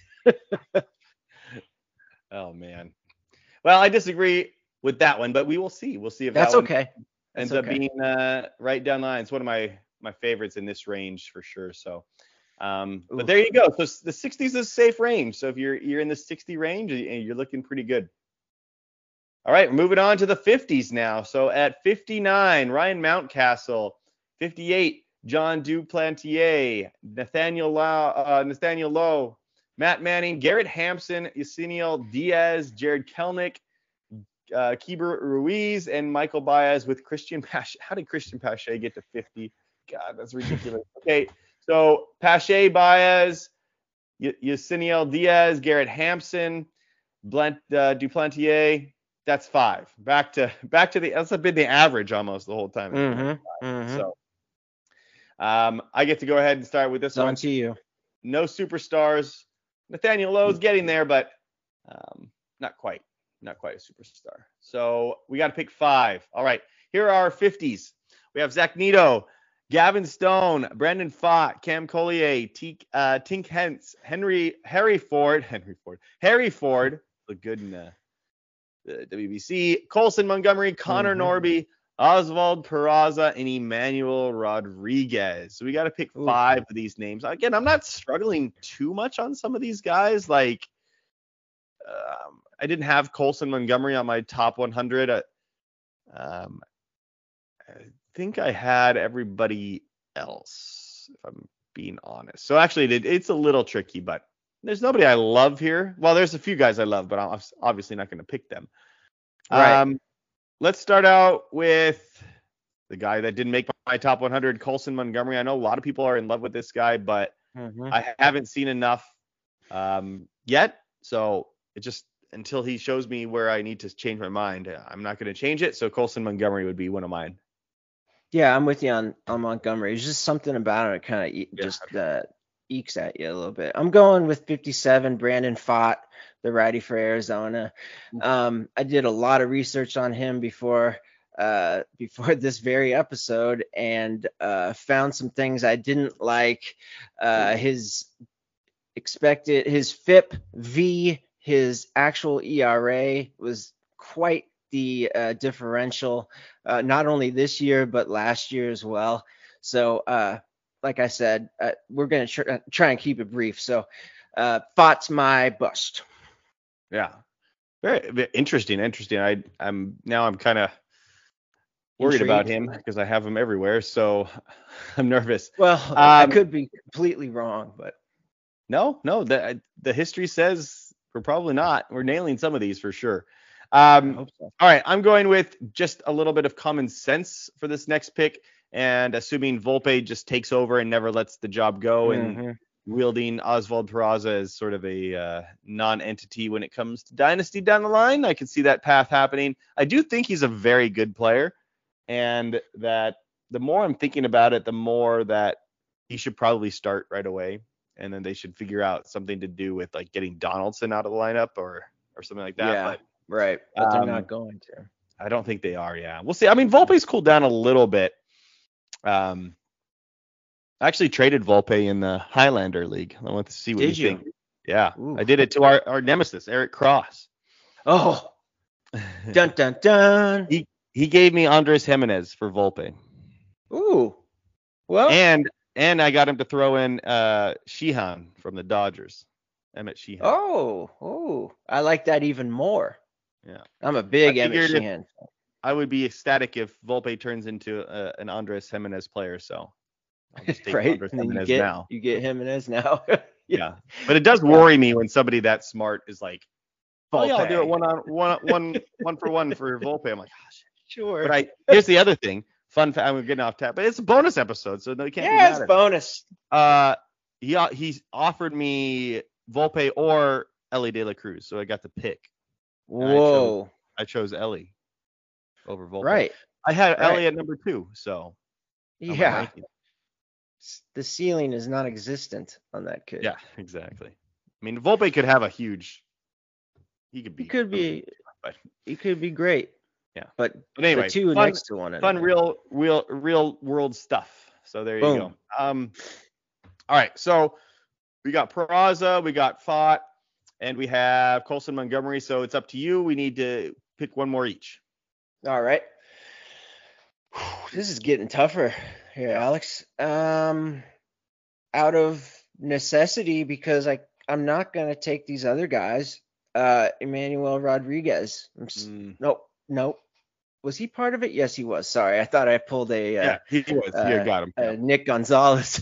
Oh, man. Well, I disagree with that one, but we will see. We'll see if That's that one okay. ends That's up okay. being uh, right down the line. It's one of my my favorites in this range for sure. So, um, but Oof. there you go. So s- the sixties is a safe range. So if you're you're in the sixty range, y- you're looking pretty good. All right, we're moving on to the fifties now. So at fifty-nine, Ryan Mountcastle. fifty-eight, John Duplantier. Nathaniel Lowe, uh, Nathaniel Lowe. Matt Manning, Garrett Hampson, Yeseniel Diaz, Jared Kelnick, uh, Keeber Ruiz, and Michael Baez with Christian Pache. How did Christian Pache get to fifty? God, that's ridiculous. Okay, so Pache, Baez, y- Yeseniel Diaz, Garrett Hampson, Blant, uh, Duplantier. That's five. Back to back to the that's been the average almost the whole time. It's been like Mm-hmm. five. Mm-hmm. So um, I get to go ahead and start with this It's one. on to you. No superstars. Nathaniel Lowe's getting there, but um, not quite. Not quite a superstar. So we got to pick five. All right. Here are our fifties. We have Zach Neto, Gavin Stone, Brandon Fott, Cam Collier, T, uh, Tink Hentz, Henry, Harry Ford, Henry Ford, Harry Ford, look good in uh, the W B C, Colson Montgomery, Connor Mm-hmm. Norby, Oswald Peraza, and Emmanuel Rodriguez. So we got to pick Ooh. five of these names. Again, I'm not struggling too much on some of these guys. Like, um, I didn't have Colson Montgomery on my top one hundred. Uh, um, I think I had everybody else, if I'm being honest. So actually, it, it's a little tricky, but there's nobody I love here. Well, there's a few guys I love, but I'm obviously not going to pick them. Right. Um, let's start out with the guy that didn't make my top one hundred, Colson Montgomery. I know a lot of people are in love with this guy, but Mm-hmm. I haven't seen enough um, yet. So it just until he shows me where I need to change my mind, I'm not going to change it. So Colson Montgomery would be one of mine. Yeah, I'm with you on, on Montgomery. There's just something about it that kind of e- Yeah. just uh, ekes at you a little bit. I'm going with fifty-seven, Brandon Fott, the righty for Arizona. Um, I did a lot of research on him before uh, before this very episode, and uh, found some things I didn't like. Uh, his expected, his F I P V, his actual E R A was quite the uh, differential, uh, not only this year but last year as well. So, uh, like I said, uh, we're gonna tr- uh, try and keep it brief. So, uh, Fott's my bust. Yeah. Very, very interesting. Interesting. I, I'm now I'm kind of worried about Intrigued? him because I have him everywhere. So I'm nervous. Well, I Um, could be completely wrong, but no, no, the, the history says we're probably not. We're nailing some of these for sure. Um, I hope so. All right, I'm going with just a little bit of common sense for this next pick, and assuming Volpe just takes over and never lets the job go, and Mm-hmm. wielding Oswald Peraza as sort of a uh, non-entity when it comes to dynasty down the line, I can see that path happening. I do think he's a very good player, and that the more I'm thinking about it, the more that he should probably start right away, and then they should figure out something to do with like getting Donaldson out of the lineup or or something like that. Yeah, But right. But they're um, not going to. I don't think they are. Yeah, we'll see. I mean, Volpe's cooled down a little bit. Um, I actually traded Volpe in the Highlander League. I want to see what Did you you? think. Yeah, Ooh. I did it to our, our nemesis, Eric Cross. Oh, dun dun dun. he he gave me Andres Jimenez for Volpe, Ooh. Well, and and I got him to throw in uh Sheehan from the Dodgers. Emmett Sheehan. oh, oh, I like that even more. Yeah, I'm a I big Emmett figured if, Sheehan. I would be ecstatic if Volpe turns into a, an Andres Jimenez player. So I'll just take Right? Andres And then you Gimenez get now. you get Jimenez now. Yeah, but it does Yeah. worry me when somebody that smart is like, oh yeah, I'll do it Volpe. one on one one one for one for Volpe. I'm like, gosh. Sure. But I here's the other thing. Fun fact. I'm getting off tap, but it's a bonus episode, so no, you can't be Yeah, mad it's at it. bonus. Uh, he uh, he's offered me Volpe or Ellie De La Cruz, so I got to pick. And I chose Whoa. I chose Ellie over Volpe. Right. I had Right. Ellie at number two, so on my Yeah. ranking. S- The ceiling is non-existent on that kid. Yeah, exactly. I mean, Volpe could have a huge. He could be. He could be. but He could be great. Yeah. But, but anyway, the two fun, next to one fun, another. real, real, real world stuff. So there you Boom. go. Um, all right. So we got Peraza, we got Fott, and we have Colson Montgomery. So it's up to you. We need to pick one more each. All right. This is getting tougher here, Alex. Um, out of necessity, because I I'm not gonna take these other guys. Uh, Emmanuel Rodriguez. I'm s- Mm. Nope, nope. Was he part of it? Yes, he was. Sorry, I thought I pulled a uh, Yeah, he was. uh, you got him. uh, Yeah. Nick Gonzalez.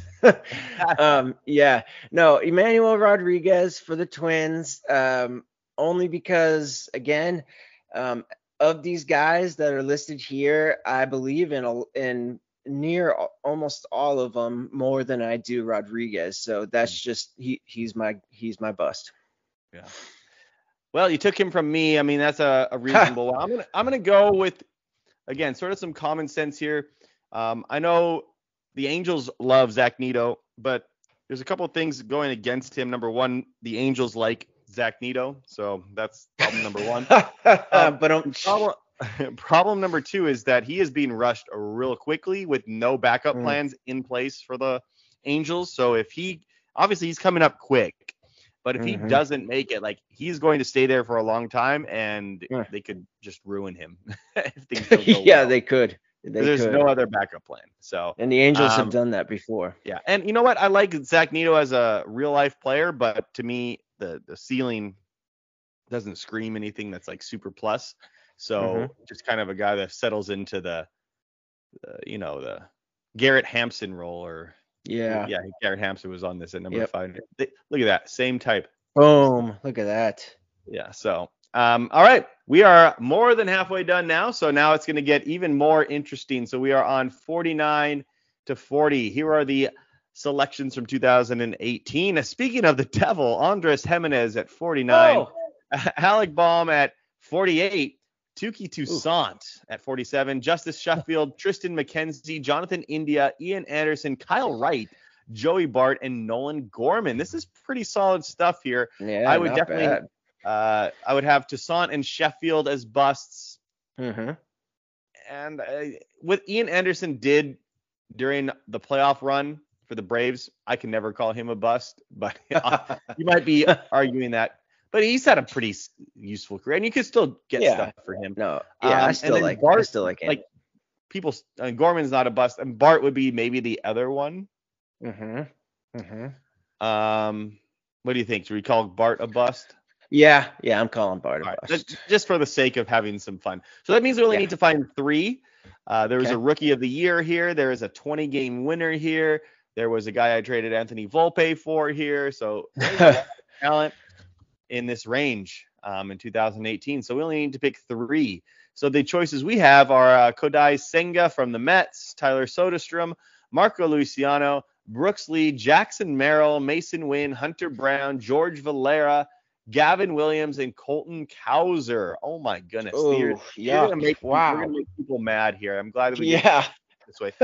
um, yeah, no, Emmanuel Rodriguez for the Twins. Um, only because, again, um, of these guys that are listed here, I believe in a, in near al- almost all of them more than I do Rodriguez. So that's just he he's my he's my bust. Yeah. Well, you took him from me. I mean, that's a, a reasonable one. I'm gonna I'm gonna go with, again, sort of some common sense here. Um, I know the Angels love Zach Neto, but there's a couple of things going against him. Number one, the Angels like Zach Neto, so that's problem number one. Um, but um, problem, problem number two is that he is being rushed real quickly with no backup Mm. plans in place for the Angels. So if he, obviously he's coming up quick, but if he Mhm. doesn't make it, like, he's going to stay there for a long time, and Yeah. they could just ruin him if things don't go yeah, well. they could. They There's could. no other backup plan. So And the Angels um, have done that before. yeah, and you know what? I like Zach Neto as a real life player, but to me, the the ceiling doesn't scream anything that's like super plus. So Mhm. just kind of a guy that settles into the, uh, you know, the Garrett Hampson role, or Yeah. yeah, Garrett Hampson was on this at number Yep. five. They- Look at that, same type. Boom. Look at that. Yeah. So, um, all right, we are more than halfway done now. So now it's going to get even more interesting. So we are on forty-nine to forty. Here are the selections from two thousand eighteen. Uh, Speaking of the devil, Andres Jimenez at forty-nine, Oh. Alec Baum at forty-eight, Tuki Toussaint at forty-seven, Justice Sheffield, Tristan McKenzie, Jonathan India, Ian Anderson, Kyle Wright, Joey Bart, and Nolan Gorman. This is pretty solid stuff here. Yeah, I would not definitely, bad. uh, I would have Toussaint and Sheffield as busts. Mm-hmm. And uh, what Ian Anderson did during the playoff run for the Braves, I can never call him a bust, but you might be arguing that. But he's had a pretty s- useful career, and you could still get Yeah. stuff for him. No, yeah, Um, I and still then like I Bart, still like him. like people, uh, Gorman's not a bust, and Bart would be maybe the other one. Mm-hmm. Mm-hmm. Um, what do you think? Should we call Bart a bust? Yeah, yeah, I'm calling Bart a All right, bust. just- just for the sake of having some fun. So that means we only Yeah. need to find three. Uh, there was Okay. a rookie of the year here. There is a twenty game winner here. There was a guy I traded Anthony Volpe for here. So there's a lot of talent in this range um, in two thousand eighteen. So we only need to pick three. So the choices we have are uh, Kodai Senga from the Mets, Tyler Soderstrom, Marco Luciano, Brooks Lee, Jackson Merrill, Mason Wynn, Hunter Brown, George Valera, Gavin Williams, and Colton Cowser. Oh my goodness. Oh, You're, you're yuck. gonna make, Wow. We're gonna make people mad here. I'm glad that we did Yeah. it this way.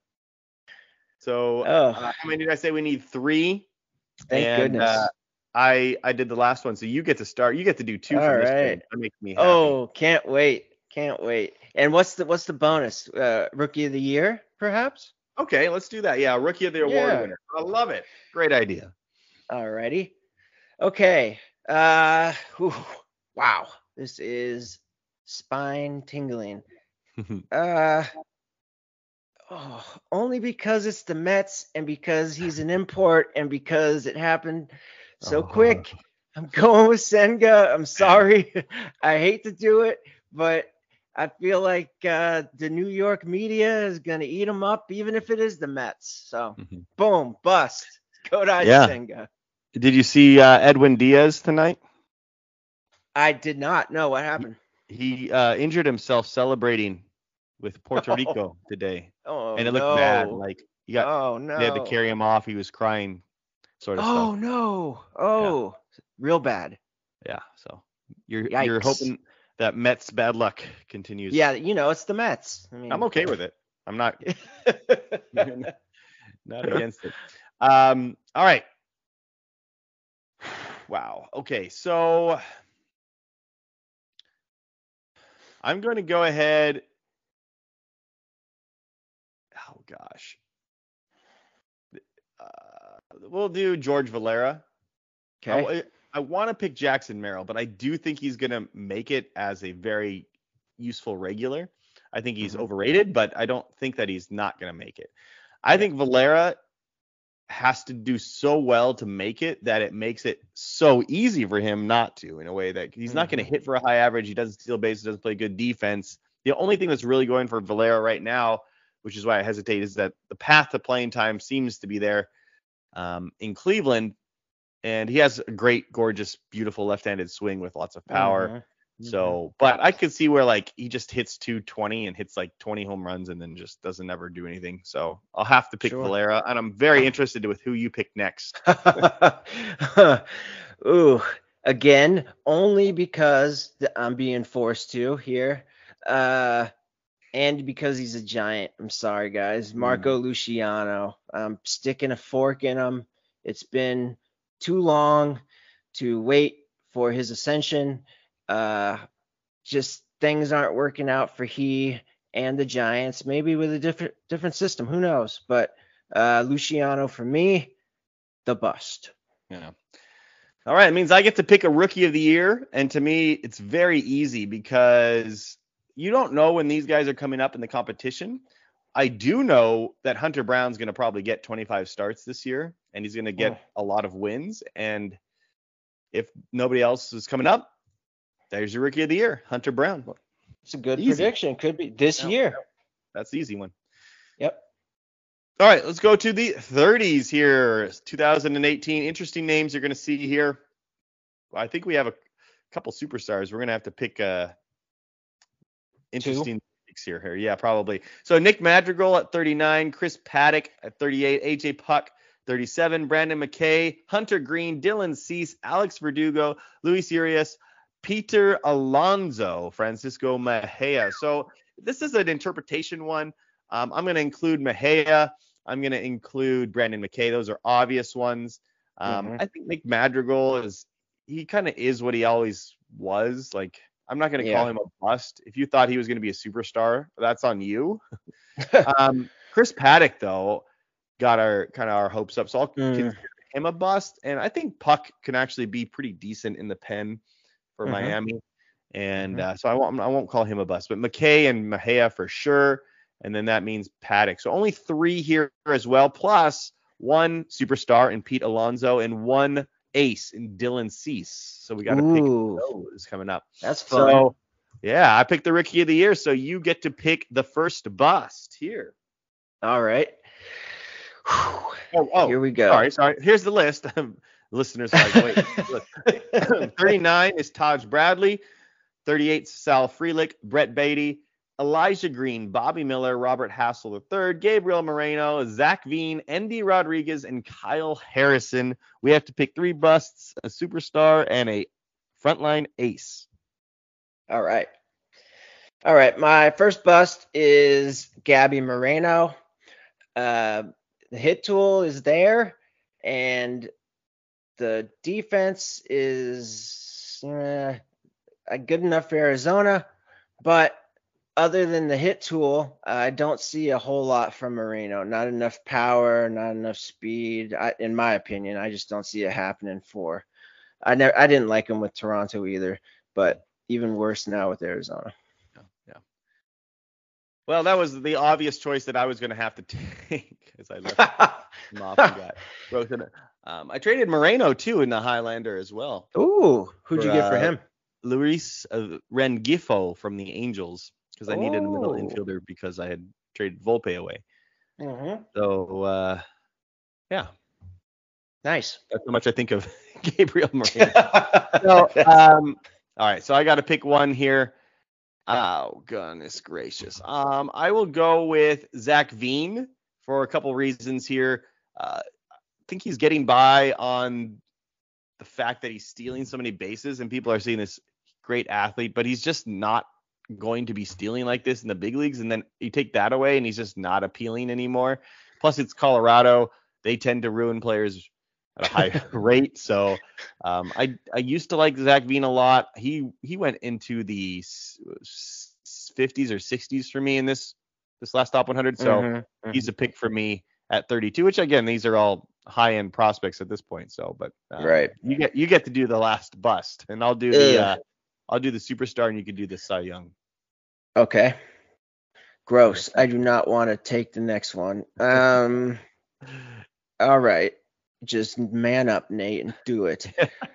So Oh, uh, how many did I say we need? Three. thank and, goodness. Uh, I I did the last one, so you get to start. You get to do two All from this right. trade. That makes me happy. Oh, can't wait. Can't wait. And what's the what's the bonus? Uh, rookie of the year, perhaps? Okay, let's do that. Yeah, rookie of the award Yeah. winner. I love it. Great idea. Alrighty. Okay. Uh whew. Wow. This is spine tingling. Uh oh, only because it's the Mets and because he's an import and because it happened so Oh. quick. I'm going with Senga. I'm sorry. I hate to do it, but I feel like uh, the New York media is going to eat him up, even if it is the Mets. So, Mm-hmm. boom, bust. Go to Yeah. Senga. Did you see uh, Edwin Diaz tonight? I did not know what happened. He uh, injured himself celebrating with Puerto Rico today, Oh, and it no. looked bad. Like he got, oh, no. they had to carry him off. He was crying, sort of oh, stuff. no. Oh, yeah. Real bad. Yeah. So you're Yikes. you're hoping that Mets bad luck continues. Yeah, you know, it's the Mets. I mean, I'm okay with it. I'm not not against it. Um. All right. Wow. Okay. So I'm going to go ahead. Oh gosh. Uh, we'll do George Valera. Okay. I, I want to pick Jackson Merrill, but I do think he's going to make it as a very useful regular. I think he's mm-hmm. overrated, but I don't think that he's not going to make it. I yeah. think Valera has to do so well to make it that it makes it so easy for him not to, in a way that he's mm-hmm. not going to hit for a high average. He doesn't steal bases, doesn't play good defense. The only thing that's really going for Valera right now, which is why I hesitate, is that the path to playing time seems to be there um, in Cleveland. And he has a great, gorgeous, beautiful left-handed swing with lots of power. Mm-hmm. So, but I could see where like he just hits two twenty and hits like twenty home runs and then just doesn't ever do anything. So I'll have to pick sure. Valera, and I'm very interested with who you pick next. Ooh, again, only because I'm being forced to here, uh, and because he's a giant. I'm sorry, guys. Marco mm. Luciano. I'm sticking a fork in him. It's been too long to wait for his ascension. Uh, just things aren't working out for he and the Giants. Maybe with a different different system, who knows? But uh, Luciano for me, the bust. Yeah. All right, it means I get to pick a rookie of the year, and to me, it's very easy because you don't know when these guys are coming up in the competition. I do know that Hunter Brown's going to probably get twenty-five starts this year, and he's going to get oh. a lot of wins. And if nobody else is coming up, there's your rookie of the year, Hunter Brown. It's a good easy. prediction. Could be this no, year. That's the easy one. Yep. All right, let's go to the thirties here. two thousand eighteen. Interesting names you're going to see here. Well, I think we have a couple superstars. We're going to have to pick uh, interesting picks here, here. Yeah, probably. So Nick Madrigal at thirty-nine, Chris Paddock at thirty-eight, A J Puck thirty-seven, Brandon McKay, Hunter Green, Dylan Cease, Alex Verdugo, Luis Urias, Peter Alonso, Francisco Mejia. So this is an interpretation one. Um, I'm going to include Mejia. I'm going to include Brandon McKay. Those are obvious ones. Um, mm-hmm. I think Nick Madrigal is, he kind of is what he always was. Like, I'm not going to yeah. call him a bust. If you thought he was going to be a superstar, that's on you. um, Chris Paddock, though, got our kind of our hopes up. So I'll mm. consider him a bust. And I think Puck can actually be pretty decent in the pen for mm-hmm. Miami. And mm-hmm. uh, so I won't, I won't call him a bust. But McKay and Mejia for sure. And then that means Paddock. So only three here as well, plus one superstar in Pete Alonso and one ace in Dylan Cease. So we got to pick those coming up. That's fun. So, yeah, I picked the rookie of the year. So you get to pick the first bust here. All right. Oh, oh, here we go. Sorry, sorry. Here's the list. Listeners are like, wait. thirty-nine is Taj Bradley. thirty-eight, Sal Frelick, Brett Beatty, Elijah Green, Bobby Miller, Robert Hassel the third, Gabriel Moreno, Zach Veen, Endy Rodriguez, and Kyle Harrison. We have to pick three busts, a superstar, and a frontline ace. All right. All right. My first bust is Gabby Moreno. Uh, the hit tool is there, and the defense is uh, good enough for Arizona, but other than the hit tool, I don't see a whole lot from Moreno. Not enough power, not enough speed. I, in my opinion, I just don't see it happening for. I never, I didn't like him with Toronto either, but even worse now with Arizona. Yeah. yeah. Well, that was the obvious choice that I was going to have to take as I left him off. Got um, I traded Moreno too in the Highlander as well. Ooh, who'd for, you get for uh, him? Luis uh, Rengifo from the Angels. because I needed a middle Oh. infielder because I had traded Volpe away. Mm-hmm. So uh, yeah, Nice. that's how much I think of Gabriel Moreno. So um, all right, so I got to pick one here. Oh goodness gracious. Um, I will go with Zach Veen for a couple reasons here. Uh, I think he's getting by on the fact that he's stealing so many bases, and people are seeing this great athlete, but he's just not going to be stealing like this in the big leagues. And then you take that away, and he's just not appealing anymore. Plus, it's Colorado; they tend to ruin players at a high rate. So, um, I I used to like Zach Veen a lot. He he went into the fifties or sixties for me in this this last top one hundred. So Mm-hmm. Mm-hmm. he's a pick for me at thirty-two, which again, these are all high end prospects at this point. So, but um, Right. you get you get to do the last bust, and I'll do the Ugh. uh, I'll do the superstar, and you can do the Cy Young. Okay. Gross. I do not want to take the next one. Um. All right. Just man up, Nate, and do it.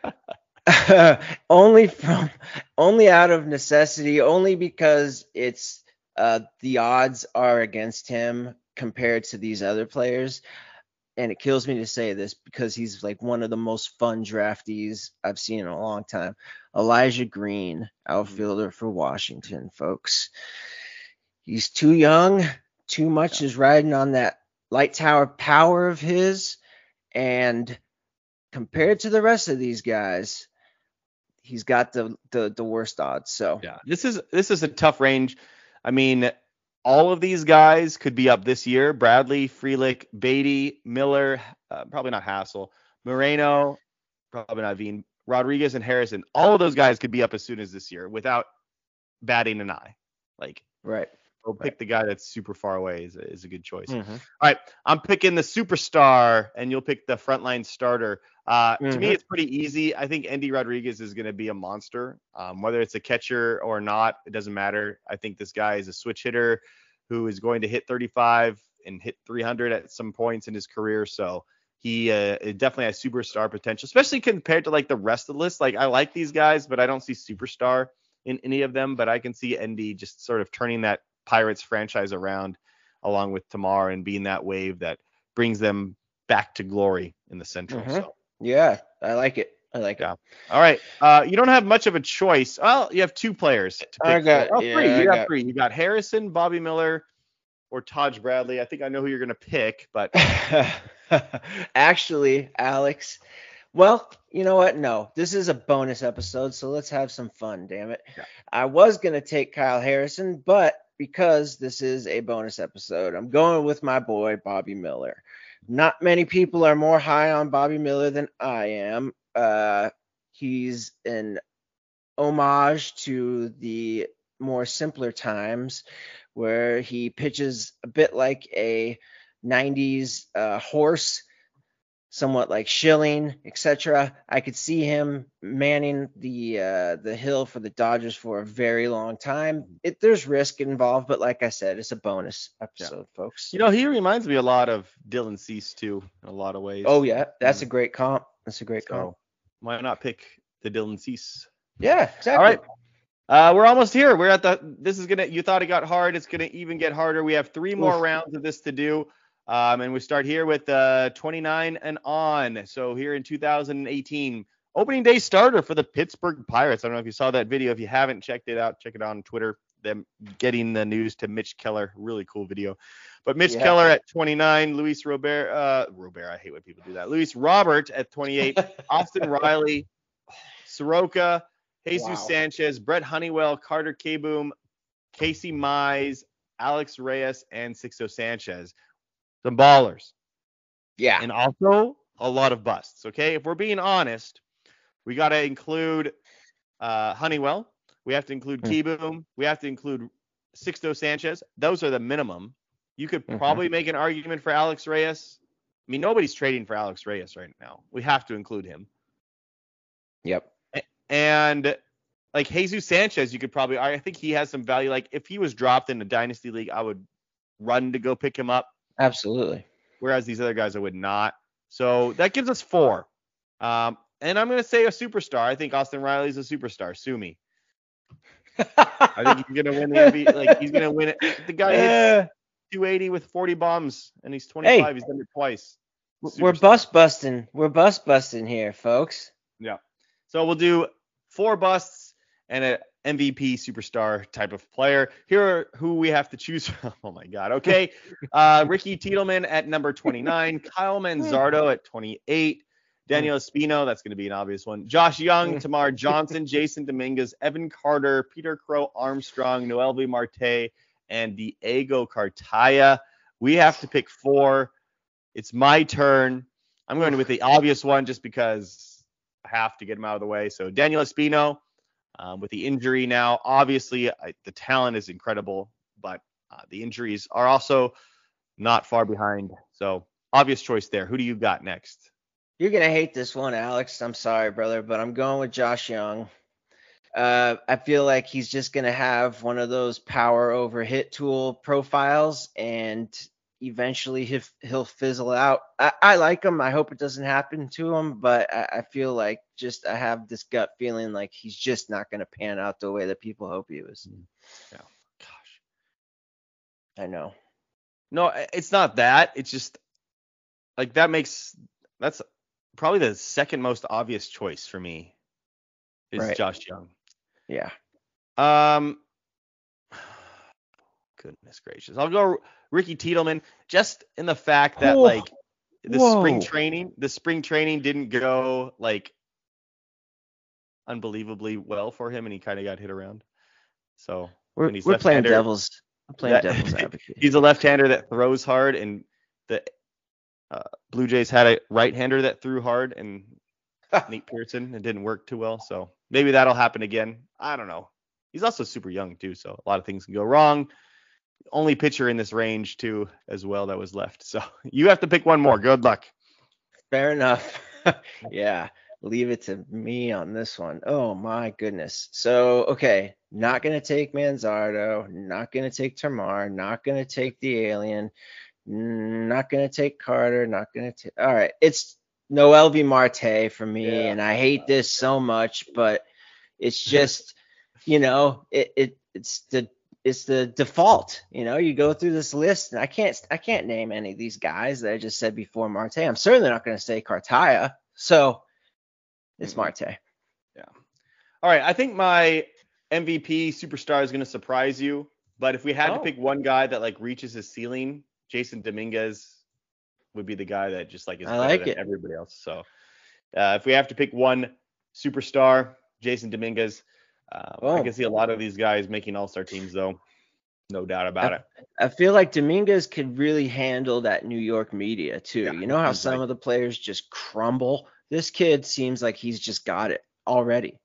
only from, only out of necessity, only because it's uh the odds are against him compared to these other players. And it kills me to say this because he's like one of the most fun draftees I've seen in a long time. Elijah Green, outfielder for Washington, folks. He's too young. Too much is riding on that light tower power of his. And compared to the rest of these guys, he's got the the, the worst odds. So yeah, this is this is a tough range. I mean, all of these guys could be up this year. Bradley, Frelick, Beatty, Miller, uh, probably not Hassel, Moreno, probably not Veen, Rodriguez, and Harrison. All of those guys could be up as soon as this year without batting an eye. Like, right. I'll pick right. the guy that's super far away is a, is a good choice. Mm-hmm. All right, I'm picking the superstar, and you'll pick the frontline starter. Uh, mm-hmm. To me, it's pretty easy. I think Endy Rodriguez is going to be a monster. Um, whether it's a catcher or not, it doesn't matter. I think this guy is a switch hitter who is going to hit thirty-five and hit three hundred at some points in his career. So he uh, definitely has superstar potential, especially compared to like the rest of the list. Like, I like these guys, but I don't see superstar in any of them. But I can see Endy just sort of turning that Pirates franchise around along with Tamar and being that wave that brings them back to glory in the Central. Mm-hmm. So yeah, I like it. I like yeah. it. All right. Uh, you don't have much of a choice. Well, you have two players to pick. I got for. Oh, yeah, three. You I got, got three. You got Harrison, Bobby Miller, or Taj Bradley. I think I know who you're gonna pick, but actually, Alex. Well, you know what? No, this is a bonus episode, so let's have some fun, damn it. Yeah. I was going to take Kyle Harrison, but because this is a bonus episode, I'm going with my boy, Bobby Miller. Not many people are more high on Bobby Miller than I am. Uh, he's an homage to the more simpler times where he pitches a bit like a nineties uh, horse, somewhat like Schilling, et cetera. I could see him manning the uh, the hill for the Dodgers for a very long time. It, there's risk involved, but like I said, it's a bonus episode, yeah. folks. You know, he reminds me a lot of Dylan Cease too, in a lot of ways. Oh yeah, that's a great comp. That's a great so, comp. Why not pick the Dylan Cease? Yeah, exactly. All right. Uh, we're almost here. We're at the. This is gonna. You thought it got hard. It's gonna even get harder. We have three more Oof. rounds of this to do. Um, and we start here with uh, twenty-nine and on. So here in two thousand eighteen, opening day starter for the Pittsburgh Pirates. I don't know if you saw that video. If you haven't checked it out, check it out on Twitter. Them getting the news to Mitch Keller. Really cool video. But Mitch yeah. Keller at twenty-nine, Luis Robert, uh, Robert, I hate when people do that. Luis Robert at twenty-eight, Austin Riley, Soroka, Jesus wow. Sanchez, Brett Honeywell, Carter K-Boom, Casey Mize, Alex Reyes, and Sixto Sanchez. Some ballers. Yeah. And also a lot of busts. Okay. If we're being honest, we got to include uh, Honeywell. We have to include mm. T-Boom. We have to include Sixto Sanchez. Those are the minimum. You could mm-hmm. probably make an argument for Alex Reyes. I mean, nobody's trading for Alex Reyes right now. We have to include him. Yep. And like Jesus Sanchez, you could probably, I think he has some value. Like if he was dropped in a dynasty league, I would run to go pick him up. Absolutely. Whereas these other guys, I would not. So that gives us four. Um, and I'm going to say a superstar. I think Austin Riley's a superstar. Sue me. I think he's gonna win the M V P. Like he's gonna win it. The guy hits two eighty with forty bombs, and he's twenty-five. Hey, he's done it twice. we're Superstar. bust busting. We're bust busting here, folks. Yeah. So we'll do four busts and a M V P superstar type of player. Here are who we have to choose from. Oh my God. Okay. Uh, Ricky Tiedemann at number twenty-nine, Kyle Manzardo at twenty-eight, Daniel Espino, that's going to be an obvious one, Josh Young, Tamar Johnson, Jason Dominguez, Evan Carter, Peter Crow Armstrong, Noelvi Marte, and Diego Cartaya. We have to pick four. It's my turn. I'm going with the obvious one just because I have to get him out of the way. So Daniel Espino, um, with the injury now, obviously I, the talent is incredible, but uh, the injuries are also not far behind. So obvious choice there. Who do you got next? You're going to hate this one, Alex. I'm sorry, brother, but I'm going with Josh Young. Uh, I feel like he's just going to have one of those power over hit tool profiles, and eventually he'll, he'll fizzle out. I, I like him. I hope it doesn't happen to him, but I, I feel like just I have this gut feeling like he's just not going to pan out the way that people hope he was. Yeah. Gosh. I know. No, it's not that. It's just like that makes that's probably the second most obvious choice for me is Right. Josh Young. Yeah. Um, goodness gracious. I'll go Ricky Tiedemann just in the fact that Oh, like the whoa. spring training, the spring training didn't go like unbelievably well for him and he kind of got hit around. So We're, he's we're playing left-hander, devil's, we're playing that- devil's advocate. he's a left-hander that throws hard and the uh, Blue Jays had a right-hander that threw hard and Nate Pearson, it didn't work too well. So maybe that'll happen again. I don't know. He's also super young too, so a lot of things can go wrong. Only pitcher in this range too, as well, that was left. So you have to pick one more. Good luck. Fair enough. Yeah, leave it to me on this one. Oh my goodness. So, okay, not going to take Manzardo, not going to take Tamar, not going to take the alien, not going to take Carter, not going to take. All right, it's Noelvi Marte for me, Yeah. and I hate this so much, but it's just, you know, it, it it's the it's the default. You know, you go through this list, and I can't I can't name any of these guys that I just said before Marte. I'm certainly not going to say Cartaya. So it's Mm-mm. Marte. Yeah. All right. I think my M V P superstar is going to surprise you, but if we had to Oh. pick one guy that like reaches his ceiling, Jason Dominguez would be the guy that just like is I better like than it. everybody else. So uh, if we have to pick one superstar, Jason Dominguez. Uh, I Oh. can see a lot of these guys making all-star teams, though. No doubt about it. I feel like Dominguez could really handle that New York media too. Yeah, You know how he's some like- of the players just crumble? This kid seems like he's just got it already.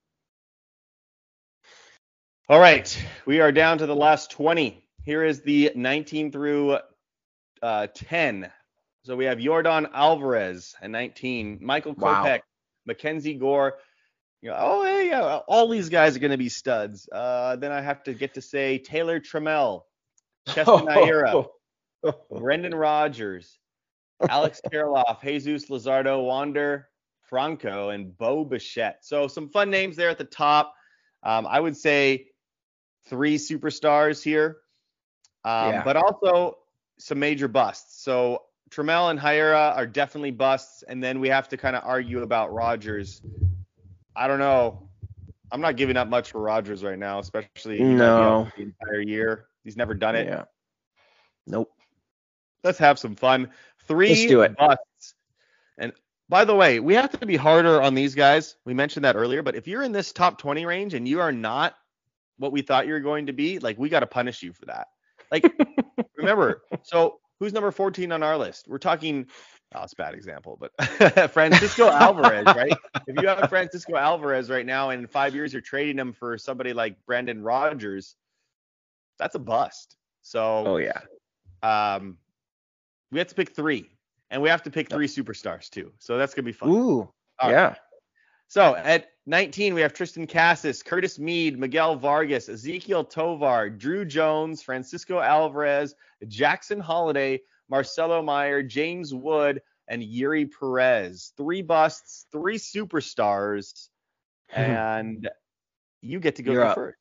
All right. We are down to the last twenty. Here is the nineteen through uh, ten. So we have Yordan Alvarez at nineteen, Michael Wow. Kopech, Mackenzie Gore. You know, oh, hey, yeah, all these guys are going to be studs. Uh, then I have to get to say Taylor Trammell, Chester Naira, Brendan Rodgers, Alex Kirilloff, Jesus Luzardo, Wander Franco, and Bo Bichette. So some fun names there at the top. Um, I would say three superstars here, um, Yeah. but also some major busts. So Trammell and Hira are definitely busts, and then we have to kind of argue about Rodgers. I don't know. I'm not giving up much for Rodgers right now, especially he might be No. out the entire year. He's never done it. Yeah. Nope. Let's have some fun. Three Let's do it. busts. And by the way, we have to be harder on these guys. We mentioned that earlier, but if you're in this top twenty range and you are not what we thought you were going to be, like we got to punish you for that. Like, remember, so who's number fourteen on our list? We're talking, oh, it's a bad example, but Francisco Alvarez, right? If you have Francisco Alvarez right now and in five years you're trading him for somebody like Brandon Rodgers, that's a bust. So, Oh yeah. um, we have to pick three, and we have to pick three superstars too. So that's gonna be fun. Ooh. All right. Yeah. So at nineteen, we have Tristan Cassis, Curtis Mead, Miguel Vargas, Ezekiel Tovar, Drew Jones, Francisco Alvarez, Jackson Holiday, Marcelo Meyer, James Wood, and Yuri Perez. Three busts, three superstars, and you get to go You're through up. first.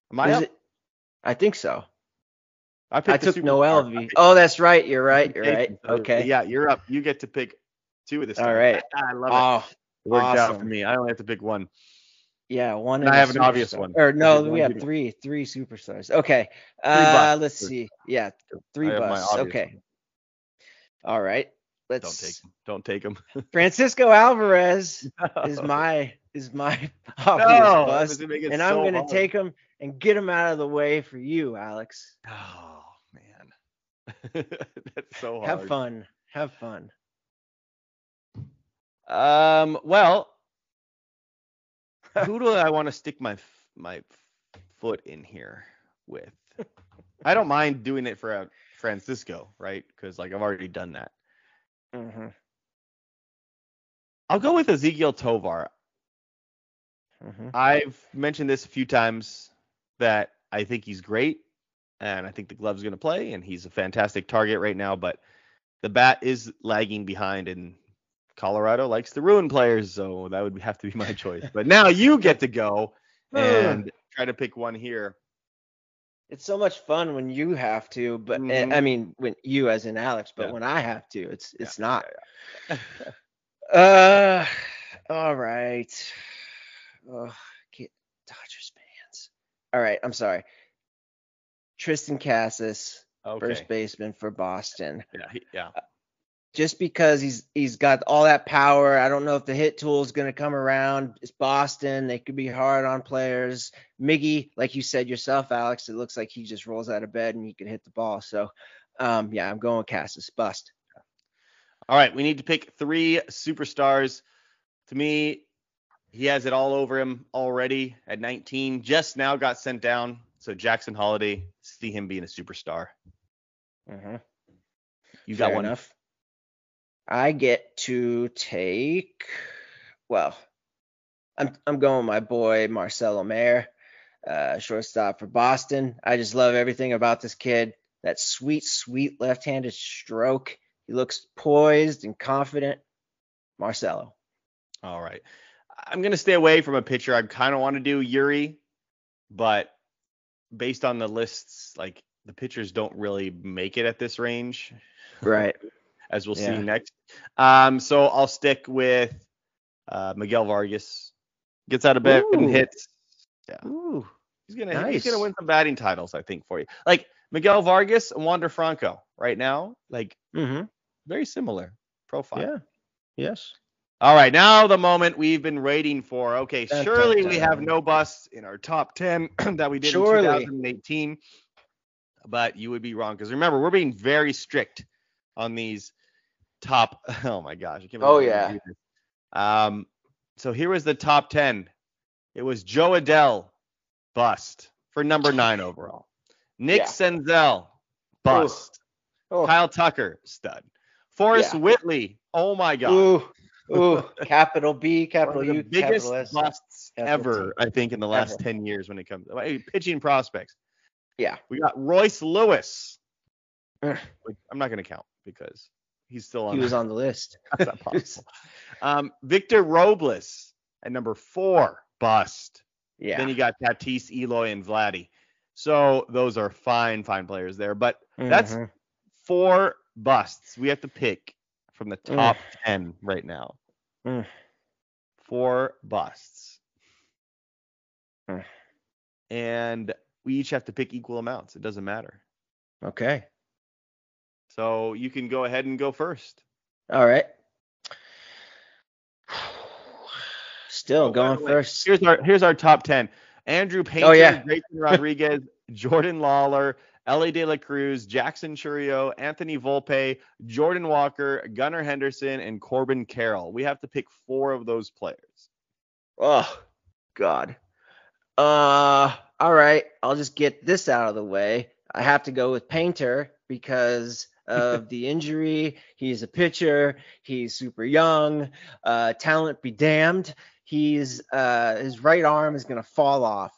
Am I Is up? it? I think so. I I picked the took superstar. Noel I V. picked- Oh, that's right. You're right. you You're take right. him. So, Okay. Yeah, you're up. You get to pick two of the All stars. right. I love it. Oh, It worked out for awesome. me. I only have to pick one. Yeah, one And and I a have an obvious superstar. one. Or Is no, it we one have you- three, three superstars. Okay. Three Uh, busts. let's see. Yeah, three I have my busts. obvious Okay. one. All right. Don't Let's. take them. Don't take them. Francisco Alvarez is my is my obvious No, that bust, doesn't make it and I'm so gonna hard. take him and get him out of the way for you, Alex. Oh man, that's so hard. Have fun. Have fun. Um. Well, who do I want to stick my f- my foot in here with? I don't mind doing it for uh, Francisco, right? Because like I've already done that. Mm-hmm. I'll go with Ezekiel Tovar. Mm-hmm. I've mentioned this a few times that I think he's great, and I think the glove's going to play, and he's a fantastic target right now. But the bat is lagging behind, and Colorado likes to ruin players, so that would have to be my choice. But now you get to go and try to pick one here. It's so much fun when you have to, but Mhm. I mean when you as in Alex, but Yeah. when I have to, it's it's Yeah, not. yeah, Uh, all right. Oh, get Dodgers fans. All right, I'm sorry. Tristan Cassis, Okay. first baseman for Boston. Yeah. he- yeah. Just because he's he's got all that power, I don't know if the hit tool is going to come around. It's Boston; they could be hard on players. Miggy, like you said yourself, Alex, it looks like he just rolls out of bed and he can hit the ball. So, um, yeah, I'm going Cassis. Bust. All right. We need to pick three superstars. To me, he has it all over him already at nineteen. Just now got sent down. So Jackson Holiday, see him being a superstar. Mm-hmm. You got Fair one. enough. I get to take, well, I'm I'm going with my boy Marcelo Mayer, uh, shortstop for Boston. I just love everything about this kid. That sweet, sweet left-handed stroke. He looks poised and confident. Marcelo. All right. I'm going to stay away from a pitcher. I kind of want to do Yuri, but based on the lists, like the pitchers don't really make it at this range. Right. As we'll Yeah. see next. Um, so I'll stick with uh, Miguel Vargas. Gets out of bed Ooh. and hits. Yeah. Ooh. He's gonna Nice. he's gonna win some batting titles, I think, for you. Like Miguel Vargas and Wander Franco right now, like Mm-hmm. very similar profile. Yeah. Yes. All right, now the moment we've been waiting for. Okay, Dun, surely dun, we have dun. no busts in our top ten that we did Surely. in two thousand eighteen. But you would be wrong because remember, we're being very strict on these top. Oh my gosh, I can't believe Oh, we yeah. do this. Um, so here was the top ten. It was Joe Adell, bust for number nine overall. Nick Yeah. Senzel, bust. Oh. Kyle Tucker, stud. Forrest Yeah. Whitley, oh my god. Ooh. Ooh. Capital B, One capital of the U, biggest capital S. busts capital ever, I think, in the last Ever. ten years when it comes to pitching prospects. Yeah. We got Royce Lewis. Ugh. Which I'm not going to count because he's still on. He was on the list. That's not possible. um, Victor Robles at number four, bust. Yeah. Then you got Tatis, Eloy, and Vladdy. So those are fine, fine players there. But that's Mhm. four busts. We have to pick from the Mm. top ten right now. Mm. Four busts. Mm. And we each have to pick equal amounts. It doesn't matter. Okay. So you can go ahead and go first. All right. Still Oh, by going the way, first. Here's our here's our top ten. Andrew Painter, Oh, yeah. Grayson Rodriguez, Jordan Lawler, Ellie De La Cruz, Jackson Churio, Anthony Volpe, Jordan Walker, Gunnar Henderson, and Corbin Carroll. We have to pick four of those players. Oh, God. Uh, all right. I'll just get this out of the way. I have to go with Painter because of the injury. He's a pitcher. He's super young. Uh, talent be damned. He's uh, his right arm is gonna fall off.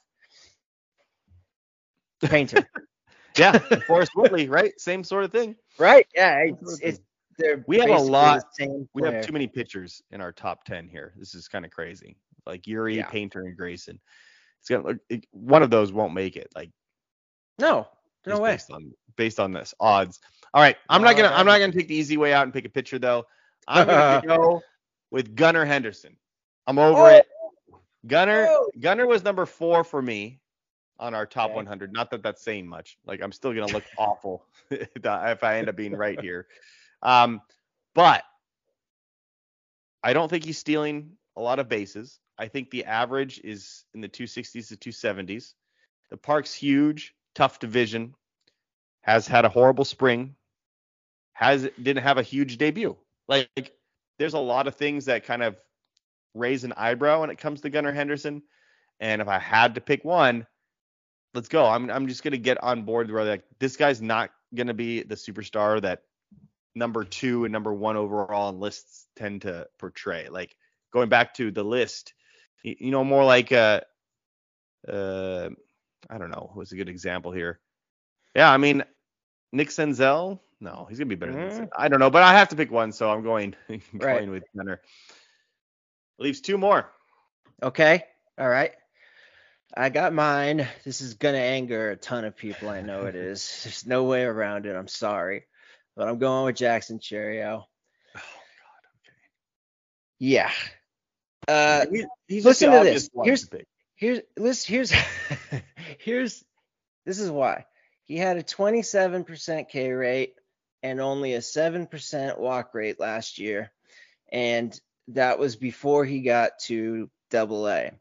Painter. Yeah, Forrest Whitley, right? Same sort of thing. Right? Yeah. It's, it's they're We have a basically lot- the same We have player. too many pitchers in our top ten here. This is kind of crazy. Like Yuri, Yeah. Painter, and Grayson. it's gonna it, one of those won't make it. Like No, no just way. based on based on this odds. All right, I'm not No, gonna I'm that- not gonna take the easy way out and pick a pitcher though. I'm gonna go with Gunnar Henderson. I'm over Oh! it. Gunnar Oh! Gunnar was number four for me on our top Okay. one hundred. Not that that's saying much. Like I'm still gonna look awful if I end up being right here. Um, but I don't think he's stealing a lot of bases. I think the average is in the two sixties to two seventies. The park's huge, tough division. Has had a horrible spring. Has didn't have a huge debut. Like there's a lot of things that kind of raise an eyebrow when it comes to Gunnar Henderson. And if I had to pick one, let's go. I'm I'm just gonna get on board where like this guy's not gonna be the superstar that number two and number one overall on lists tend to portray. Like going back to the list, you, you know, more like a, uh, I don't know, what's a good example here? Yeah, I mean, Nick Senzel. No, he's gonna be better Mm. than I don't know, but I have to pick one, so I'm going going Right. with Gunnar. Leaves two more. Okay. All right. I got mine. This is gonna anger a ton of people. I know it is. There's no way around it. I'm sorry, but I'm going with Jackson Cherio. Oh God. Okay. Yeah. Uh, He- he's just listen the to obvious this. one Here's- to pick. here's listen. Here's here's this is why he had a twenty-seven percent K rate and only a seven percent walk rate last year, and that was before he got to Double A.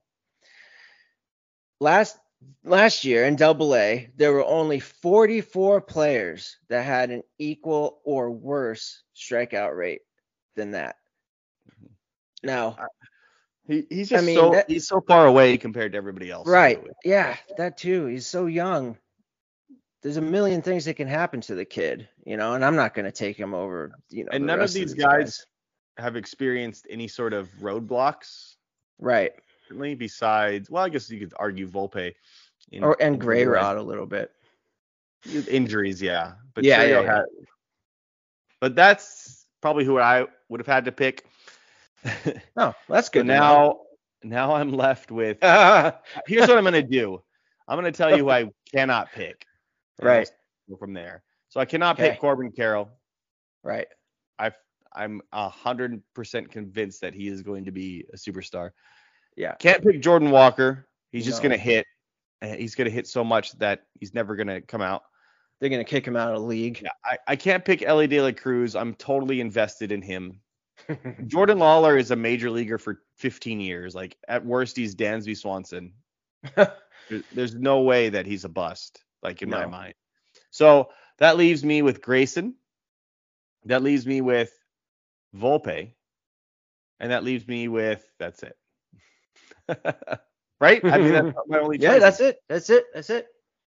Last last year in Double A, there were only forty-four players that had an equal or worse strikeout rate than that. Now, He, he's just I mean, so that- he's so far away compared to everybody else. right? too. Yeah, that too. He's so young. There's a million things that can happen to the kid, you know, and I'm not going to take him over, you know. And the none of rest these guys have experienced any sort of roadblocks right? recently besides, well, I guess you could argue Volpe. In, Or and in Gray Double A. Rod a little bit. Injuries, yeah. But Yeah, Cheerio yeah, yeah. had- but that's probably who I would have had to pick. Oh, that's So good. to know. now, now I'm left with. Here's what I'm gonna do. I'm gonna tell you who I cannot pick. and Right. I'll go from there. So I cannot Okay. pick Corbin Carroll. right. I I'm a hundred percent convinced that he is going to be a superstar. Yeah. Can't pick Jordan Walker. He's just No. gonna hit. Uh, He's gonna hit so much that he's never gonna come out. They're going to kick him out of the league. Yeah, I, I can't pick Ellie De La Cruz. I'm totally invested in him. Jordan Lawler is a major leaguer for fifteen years. Like at worst, he's Dansby Swanson. There- There's no way that he's a bust, like in my No. mind. So that leaves me with Grayson. That leaves me with Volpe. And that leaves me with, that's it. Right? I mean, that's my only Yeah, choices. that's it. That's it. That's it.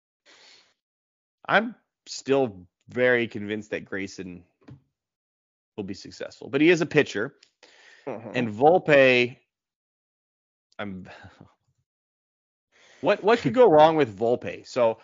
I'm still very convinced that Grayson will be successful, but he is a pitcher. And Volpe, I'm. What what could go wrong with Volpe? So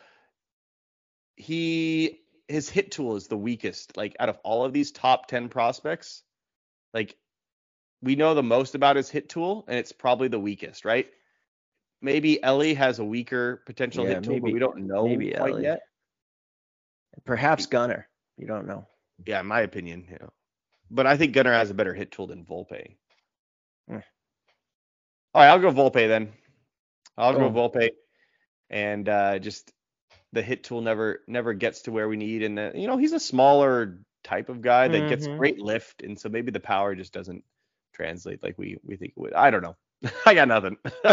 he his hit tool is the weakest. Like out of all of these top ten prospects, like we know the most about his hit tool, and it's probably the weakest, right? Maybe Ellie has a weaker potential Yeah, hit tool, but maybe- we don't know maybe quite Ellie. yet. Perhaps Gunner. You don't know. Yeah, in my opinion, you know. But I think Gunnar has a better hit tool than Volpe. Hmm. All right, I'll go Volpe then. I'll go Oh. Volpe, and uh, just the hit tool never never gets to where we need, and uh, you know he's a smaller type of guy that gets Mhm. great lift, and so maybe the power just doesn't translate like we we think it would. I don't know. I got nothing.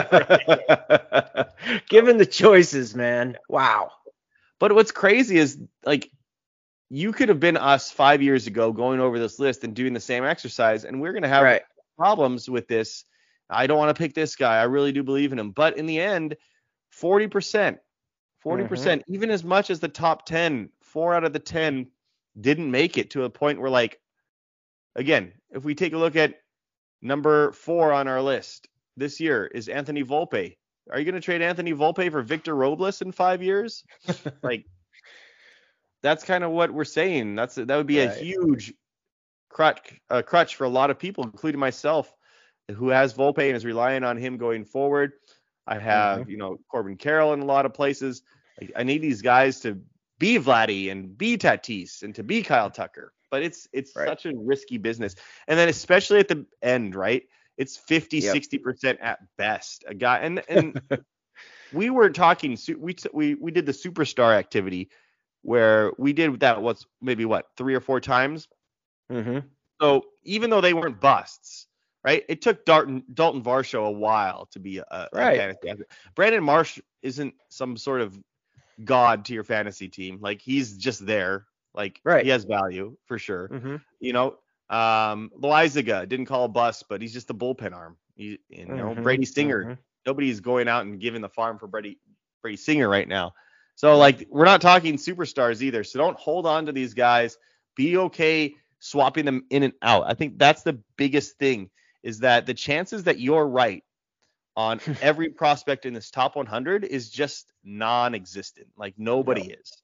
Given the choices, man. Wow. But what's crazy is like you could have been us five years ago going over this list and doing the same exercise, and we're gonna have Right. problems with this. I don't want to pick this guy. I really do believe in him. But in the end, forty percent, forty percent, even as much as the top ten, four out of the ten didn't make it to a point where, like, again, if we take a look at number four on our list this year is Anthony Volpe. Are you going to trade Anthony Volpe for Victor Robles in five years? Like, that's kind of what we're saying. That's that would be a Right. huge crutch, uh, crutch for a lot of people, including myself, who has Volpe and is relying on him going forward. I have, Mm-hmm. you know, Corbin Carroll in a lot of places. Like, I need these guys to be Vladdy and be Tatis and to be Kyle Tucker. But it's it's Right. such a risky business. And then especially at the end, right? It's fifty, Yep. sixty percent at best. A guy and and we were talking we we we did the superstar activity where we did that what's maybe what three or four times. Mm-hmm. So even though they weren't busts, right? It took Dalton Dalton Varsho a while to be a, a Right. fantasy athlete. Brandon Marsh isn't some sort of god to your fantasy team. Like, he's just there. Like, Right. he has value for sure. Mm-hmm. You know, um, Loizaga didn't call a bust, but he's just the bullpen arm. You, you know, Mm-hmm. Brady Singer. Mm-hmm. Nobody's going out and giving the farm for Brady Brady Singer right now. So, like, we're not talking superstars either. So don't hold on to these guys. Be okay swapping them in and out. I think that's the biggest thing, is that the chances that you're right on every prospect in this top one hundred is just non-existent. Like, nobody No. is.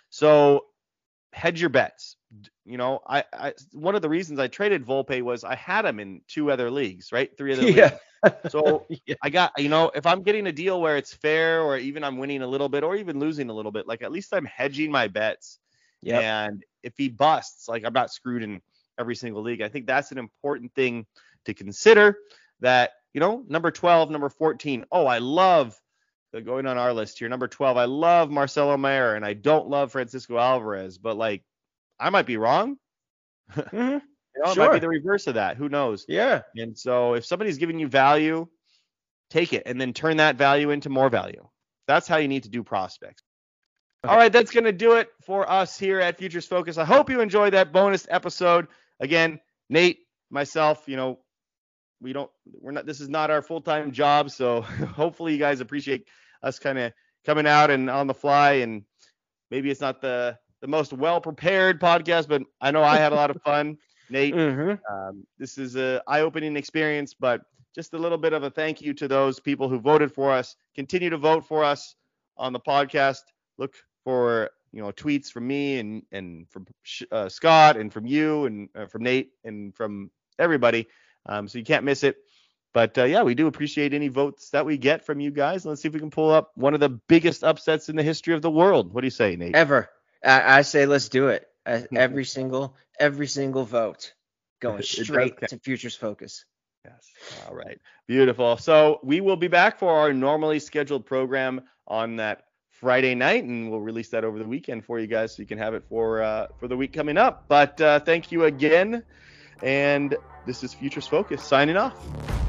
So hedge your bets. You know, I, I one of the reasons I traded Volpe was I had him in two other leagues, right? Three other Yeah. leagues. So Yeah. I got, you know, if I'm getting a deal where it's fair, or even I'm winning a little bit, or even losing a little bit, like, at least I'm hedging my bets. Yep. And if he busts, like, I'm not screwed in every single league. I think that's an important thing to consider, that, you know, number twelve, number fourteen. Oh, I love uh, going on our list here. Number twelve, I love Marcelo Mayer, and I don't love Francisco Alvarez, but, like, I might be wrong. Mm-hmm. You know, it Sure. might be the reverse of that. Who knows? Yeah. And so if somebody's giving you value, take it and then turn that value into more value. That's how you need to do prospects. Okay. All right, that's going to do it for us here at Futures Focus. I hope you enjoyed that bonus episode. Again, Nate, myself, you know, we don't, we're not, this is not our full-time job. So hopefully you guys appreciate us kind of coming out and on the fly. And maybe it's not the, the most well-prepared podcast, but I know I had a lot of fun. Nate, Mm-hmm. um, this is a eye-opening experience, but just a little bit of a thank you to those people who voted for us. Continue to vote for us on the podcast. Look for, you know, tweets from me and and from uh, Scott and from you and uh, from Nate and from everybody, um, so you can't miss it. But uh, yeah, we do appreciate any votes that we get from you guys. Let's see if we can pull up one of the biggest upsets in the history of the world. What do you say, Nate? Ever. I, I say let's do it. Uh, every single every single vote going It does straight count. to Futures Focus. Yes. All right. Beautiful. So we will be back for our normally scheduled program on that Friday night, and we'll release that over the weekend for you guys, so you can have it for uh, for the week coming up. But uh, thank you again, and this is Futures Focus signing off.